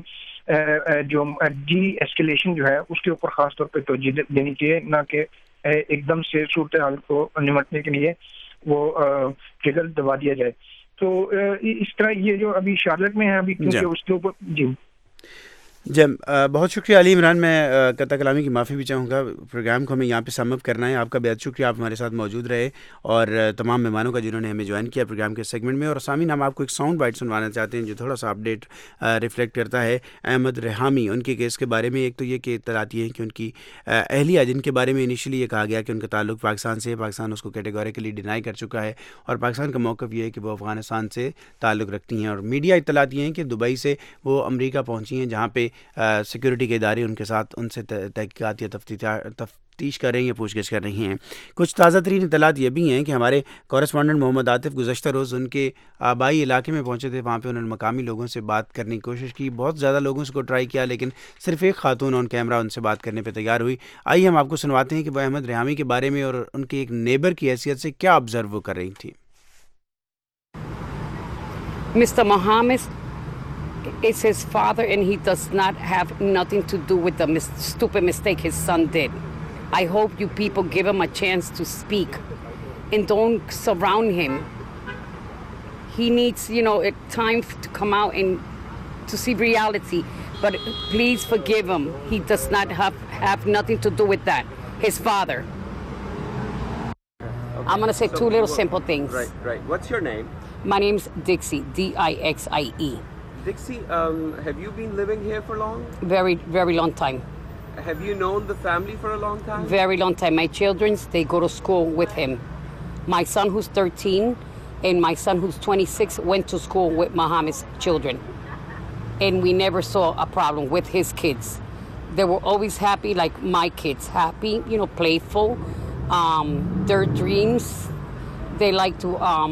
جو ڈی ایسکیلیشن جو ہے اس کے اوپر خاص طور پہ توجہ دینی چاہیے, نہ کہ ایک دم سے صورتحال کو نمٹنے کے لیے وہ ٹریگر دبا دیا جائے. تو اس طرح یہ جو ابھی شارلٹ میں ہے ابھی کیونکہ اس کے اوپر جی جی بہت شکریہ علی عمران. میں قطع کلامی کی معافی بھی چاہوں گا, پروگرام کو ہمیں یہاں پہ سم اپ کرنا ہے. آپ کا بہت شکریہ, آپ ہمارے ساتھ موجود رہے, اور تمام مہمانوں کا جنہوں نے ہمیں جوائن کیا پروگرام کے سیگمنٹ میں. اور سامعین ہم آپ کو ایک ساؤنڈ بائٹ سنوانا چاہتے ہیں جو تھوڑا سا اپڈیٹ ریفلیکٹ کرتا ہے احمد رحامی ان کے کیس کے بارے میں. ایک تو یہ کہ اطلاعات یہ ہیں کہ ان کی اہلیہ جن کے بارے میں انیشلی یہ کہا گیا کہ ان کا تعلق پاکستان سے ہے, پاکستان اس کو کیٹیگوریکلی ڈینائی کر چکا ہے, اور پاکستان کا موقف یہ ہے کہ وہ افغانستان سے تعلق رکھتی ہیں. اور میڈیا اطلاعات یہ ہیں کہ دبئی سے وہ امریکہ پہنچی ہیں جہاں پہ سیکورٹی کے ادارے ان کے ساتھ ان سے تحقیقات یا تفتیش کر رہی ہیں, پوچھ گچھ کر رہی ہیں. کچھ تازہ ترین اطلاعات یہ بھی ہیں کہ ہمارے کورسپونڈنٹ محمد عاطف گزشتہ روز ان کے آبائی علاقے میں پہنچے تھے. وہاں پہ انہوں نے مقامی لوگوں سے بات کرنے کی کوشش کی, بہت زیادہ لوگوں سے کو ٹرائی کیا, لیکن صرف ایک خاتون آن کیمرہ ان سے بات کرنے پہ تیار ہوئی. آئیے ہم آپ کو سنواتے ہیں کہ وہ احمد رحامی کے بارے میں اور ان کے ایک نیبر کی حیثیت سے کیا آبزرو وہ کر رہی تھی. Mister Muhammad is his father and he does not have nothing to do with the mis- stupid mistake his son did. I hope you people give him a chance to speak and don't surround him. He needs, you know, time to come out and to see reality. But please forgive him. He does not have, have nothing to do with that. His father. Okay. I'm going to say so two little well, simple things. Right, right. What's your name? My name's Dixie, D I X I E. Dixie, um, have you been living here for long? Very, very long time. Have you known the family for a long time? Very long time. My children, they go to school with him. My son, who's thirteen, and my son, who's twenty-six, went to school with Muhammad's children. And we never saw a problem with his kids. They were always happy, like my kids, happy, you know, playful. Um, their dreams, they like to, um,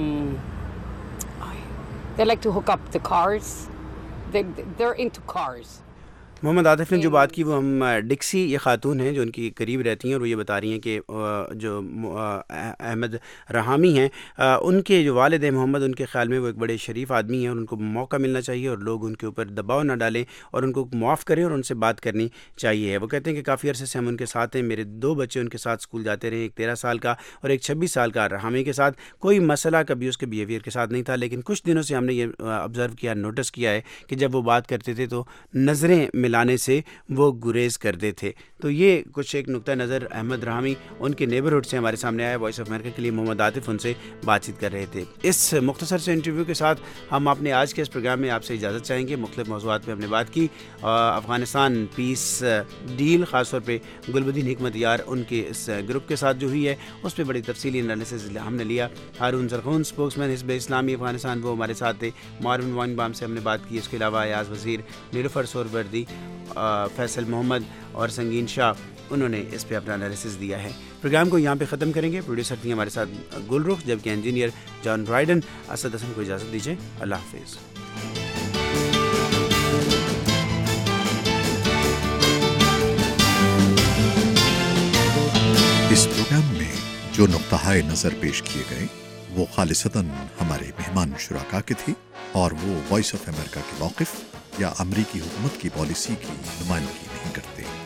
they like to hook up the cars. They, they're into cars. Muhammad Atif نے جو بات کی وہ ہم Dixy یہ خاتون ہیں جو ان کی قریب رہتی ہیں اور وہ یہ بتا رہی ہیں کہ جو احمد رحامی ہیں ان کے جو والد ہیں محمد، ان کے خیال میں وہ ایک بڑے شریف آدمی ہیں اور ان کو موقع ملنا چاہیے اور لوگ ان کے اوپر دباؤ نہ ڈالیں اور ان کو معاف کریں اور ان سے بات کرنی چاہیے. وہ کہتے ہیں کہ کافی عرصے سے ہم ان کے ساتھ ہیں، میرے دو بچے ان کے ساتھ اسکول جاتے رہے، ایک تیرہ سال کا اور ایک چھبیس سال کا. رحامی کے ساتھ کوئی مسئلہ کبھی اس کے بیہیویئر کے ساتھ نہیں تھا، لیکن کچھ دنوں سے ہم نے یہ آبزرو کیا، نوٹس کیا ہے کہ جب وہ بات کرتے تھے تو نظریں ملانے سے وہ گریز کرتے تھے. تو یہ کچھ ایک نقطہ نظر احمد رحامی ان کے نیبرہڈ سے ہمارے سامنے آیا. وائس آف امریکہ کے لیے محمد عاطف ان سے بات چیت کر رہے تھے. اس مختصر سے انٹرویو کے ساتھ ہم اپنے آج کے اس پروگرام میں آپ سے اجازت چاہیں گے. مختلف موضوعات پہ ہم نے بات کی، افغانستان پیس ڈیل، خاص طور پہ گلبدین حکمت یار ان کے اس گروپ کے ساتھ جو ہوئی ہے اس پہ بڑی تفصیلی انالیسز ہم نے لیا. ہارون زرخون اسپوکس مین حزب اسلامی افغانستان وہ ہمارے ساتھ تھے. ماروین وائن بام سے ہم نے بات کی. اس کے علاوہ ایاز وزیر، نیلوفر سہروردی، فیصل محمد اور سنگین شاہ، انہوں نے اس پہ اپنا انالیسز دیا ہے. پروگرام کو یہاں پہ ختم کریں گے. پروڈیوسر تھی ہمارے ساتھ گل رخ، جبکہ انجینئر جان رائڈن. اسد حسن کو اجازت دیجیے. اللہ حافظ. اس پروگرام میں جو نقطہ نظر پیش کیے گئے وہ خالصتاً ہمارے مہمان شرکا کے تھے اور وہ وائس آف امریکہ کے موقف یا امریکی حکومت کی پالیسی کی نمائندگی نہیں کرتے.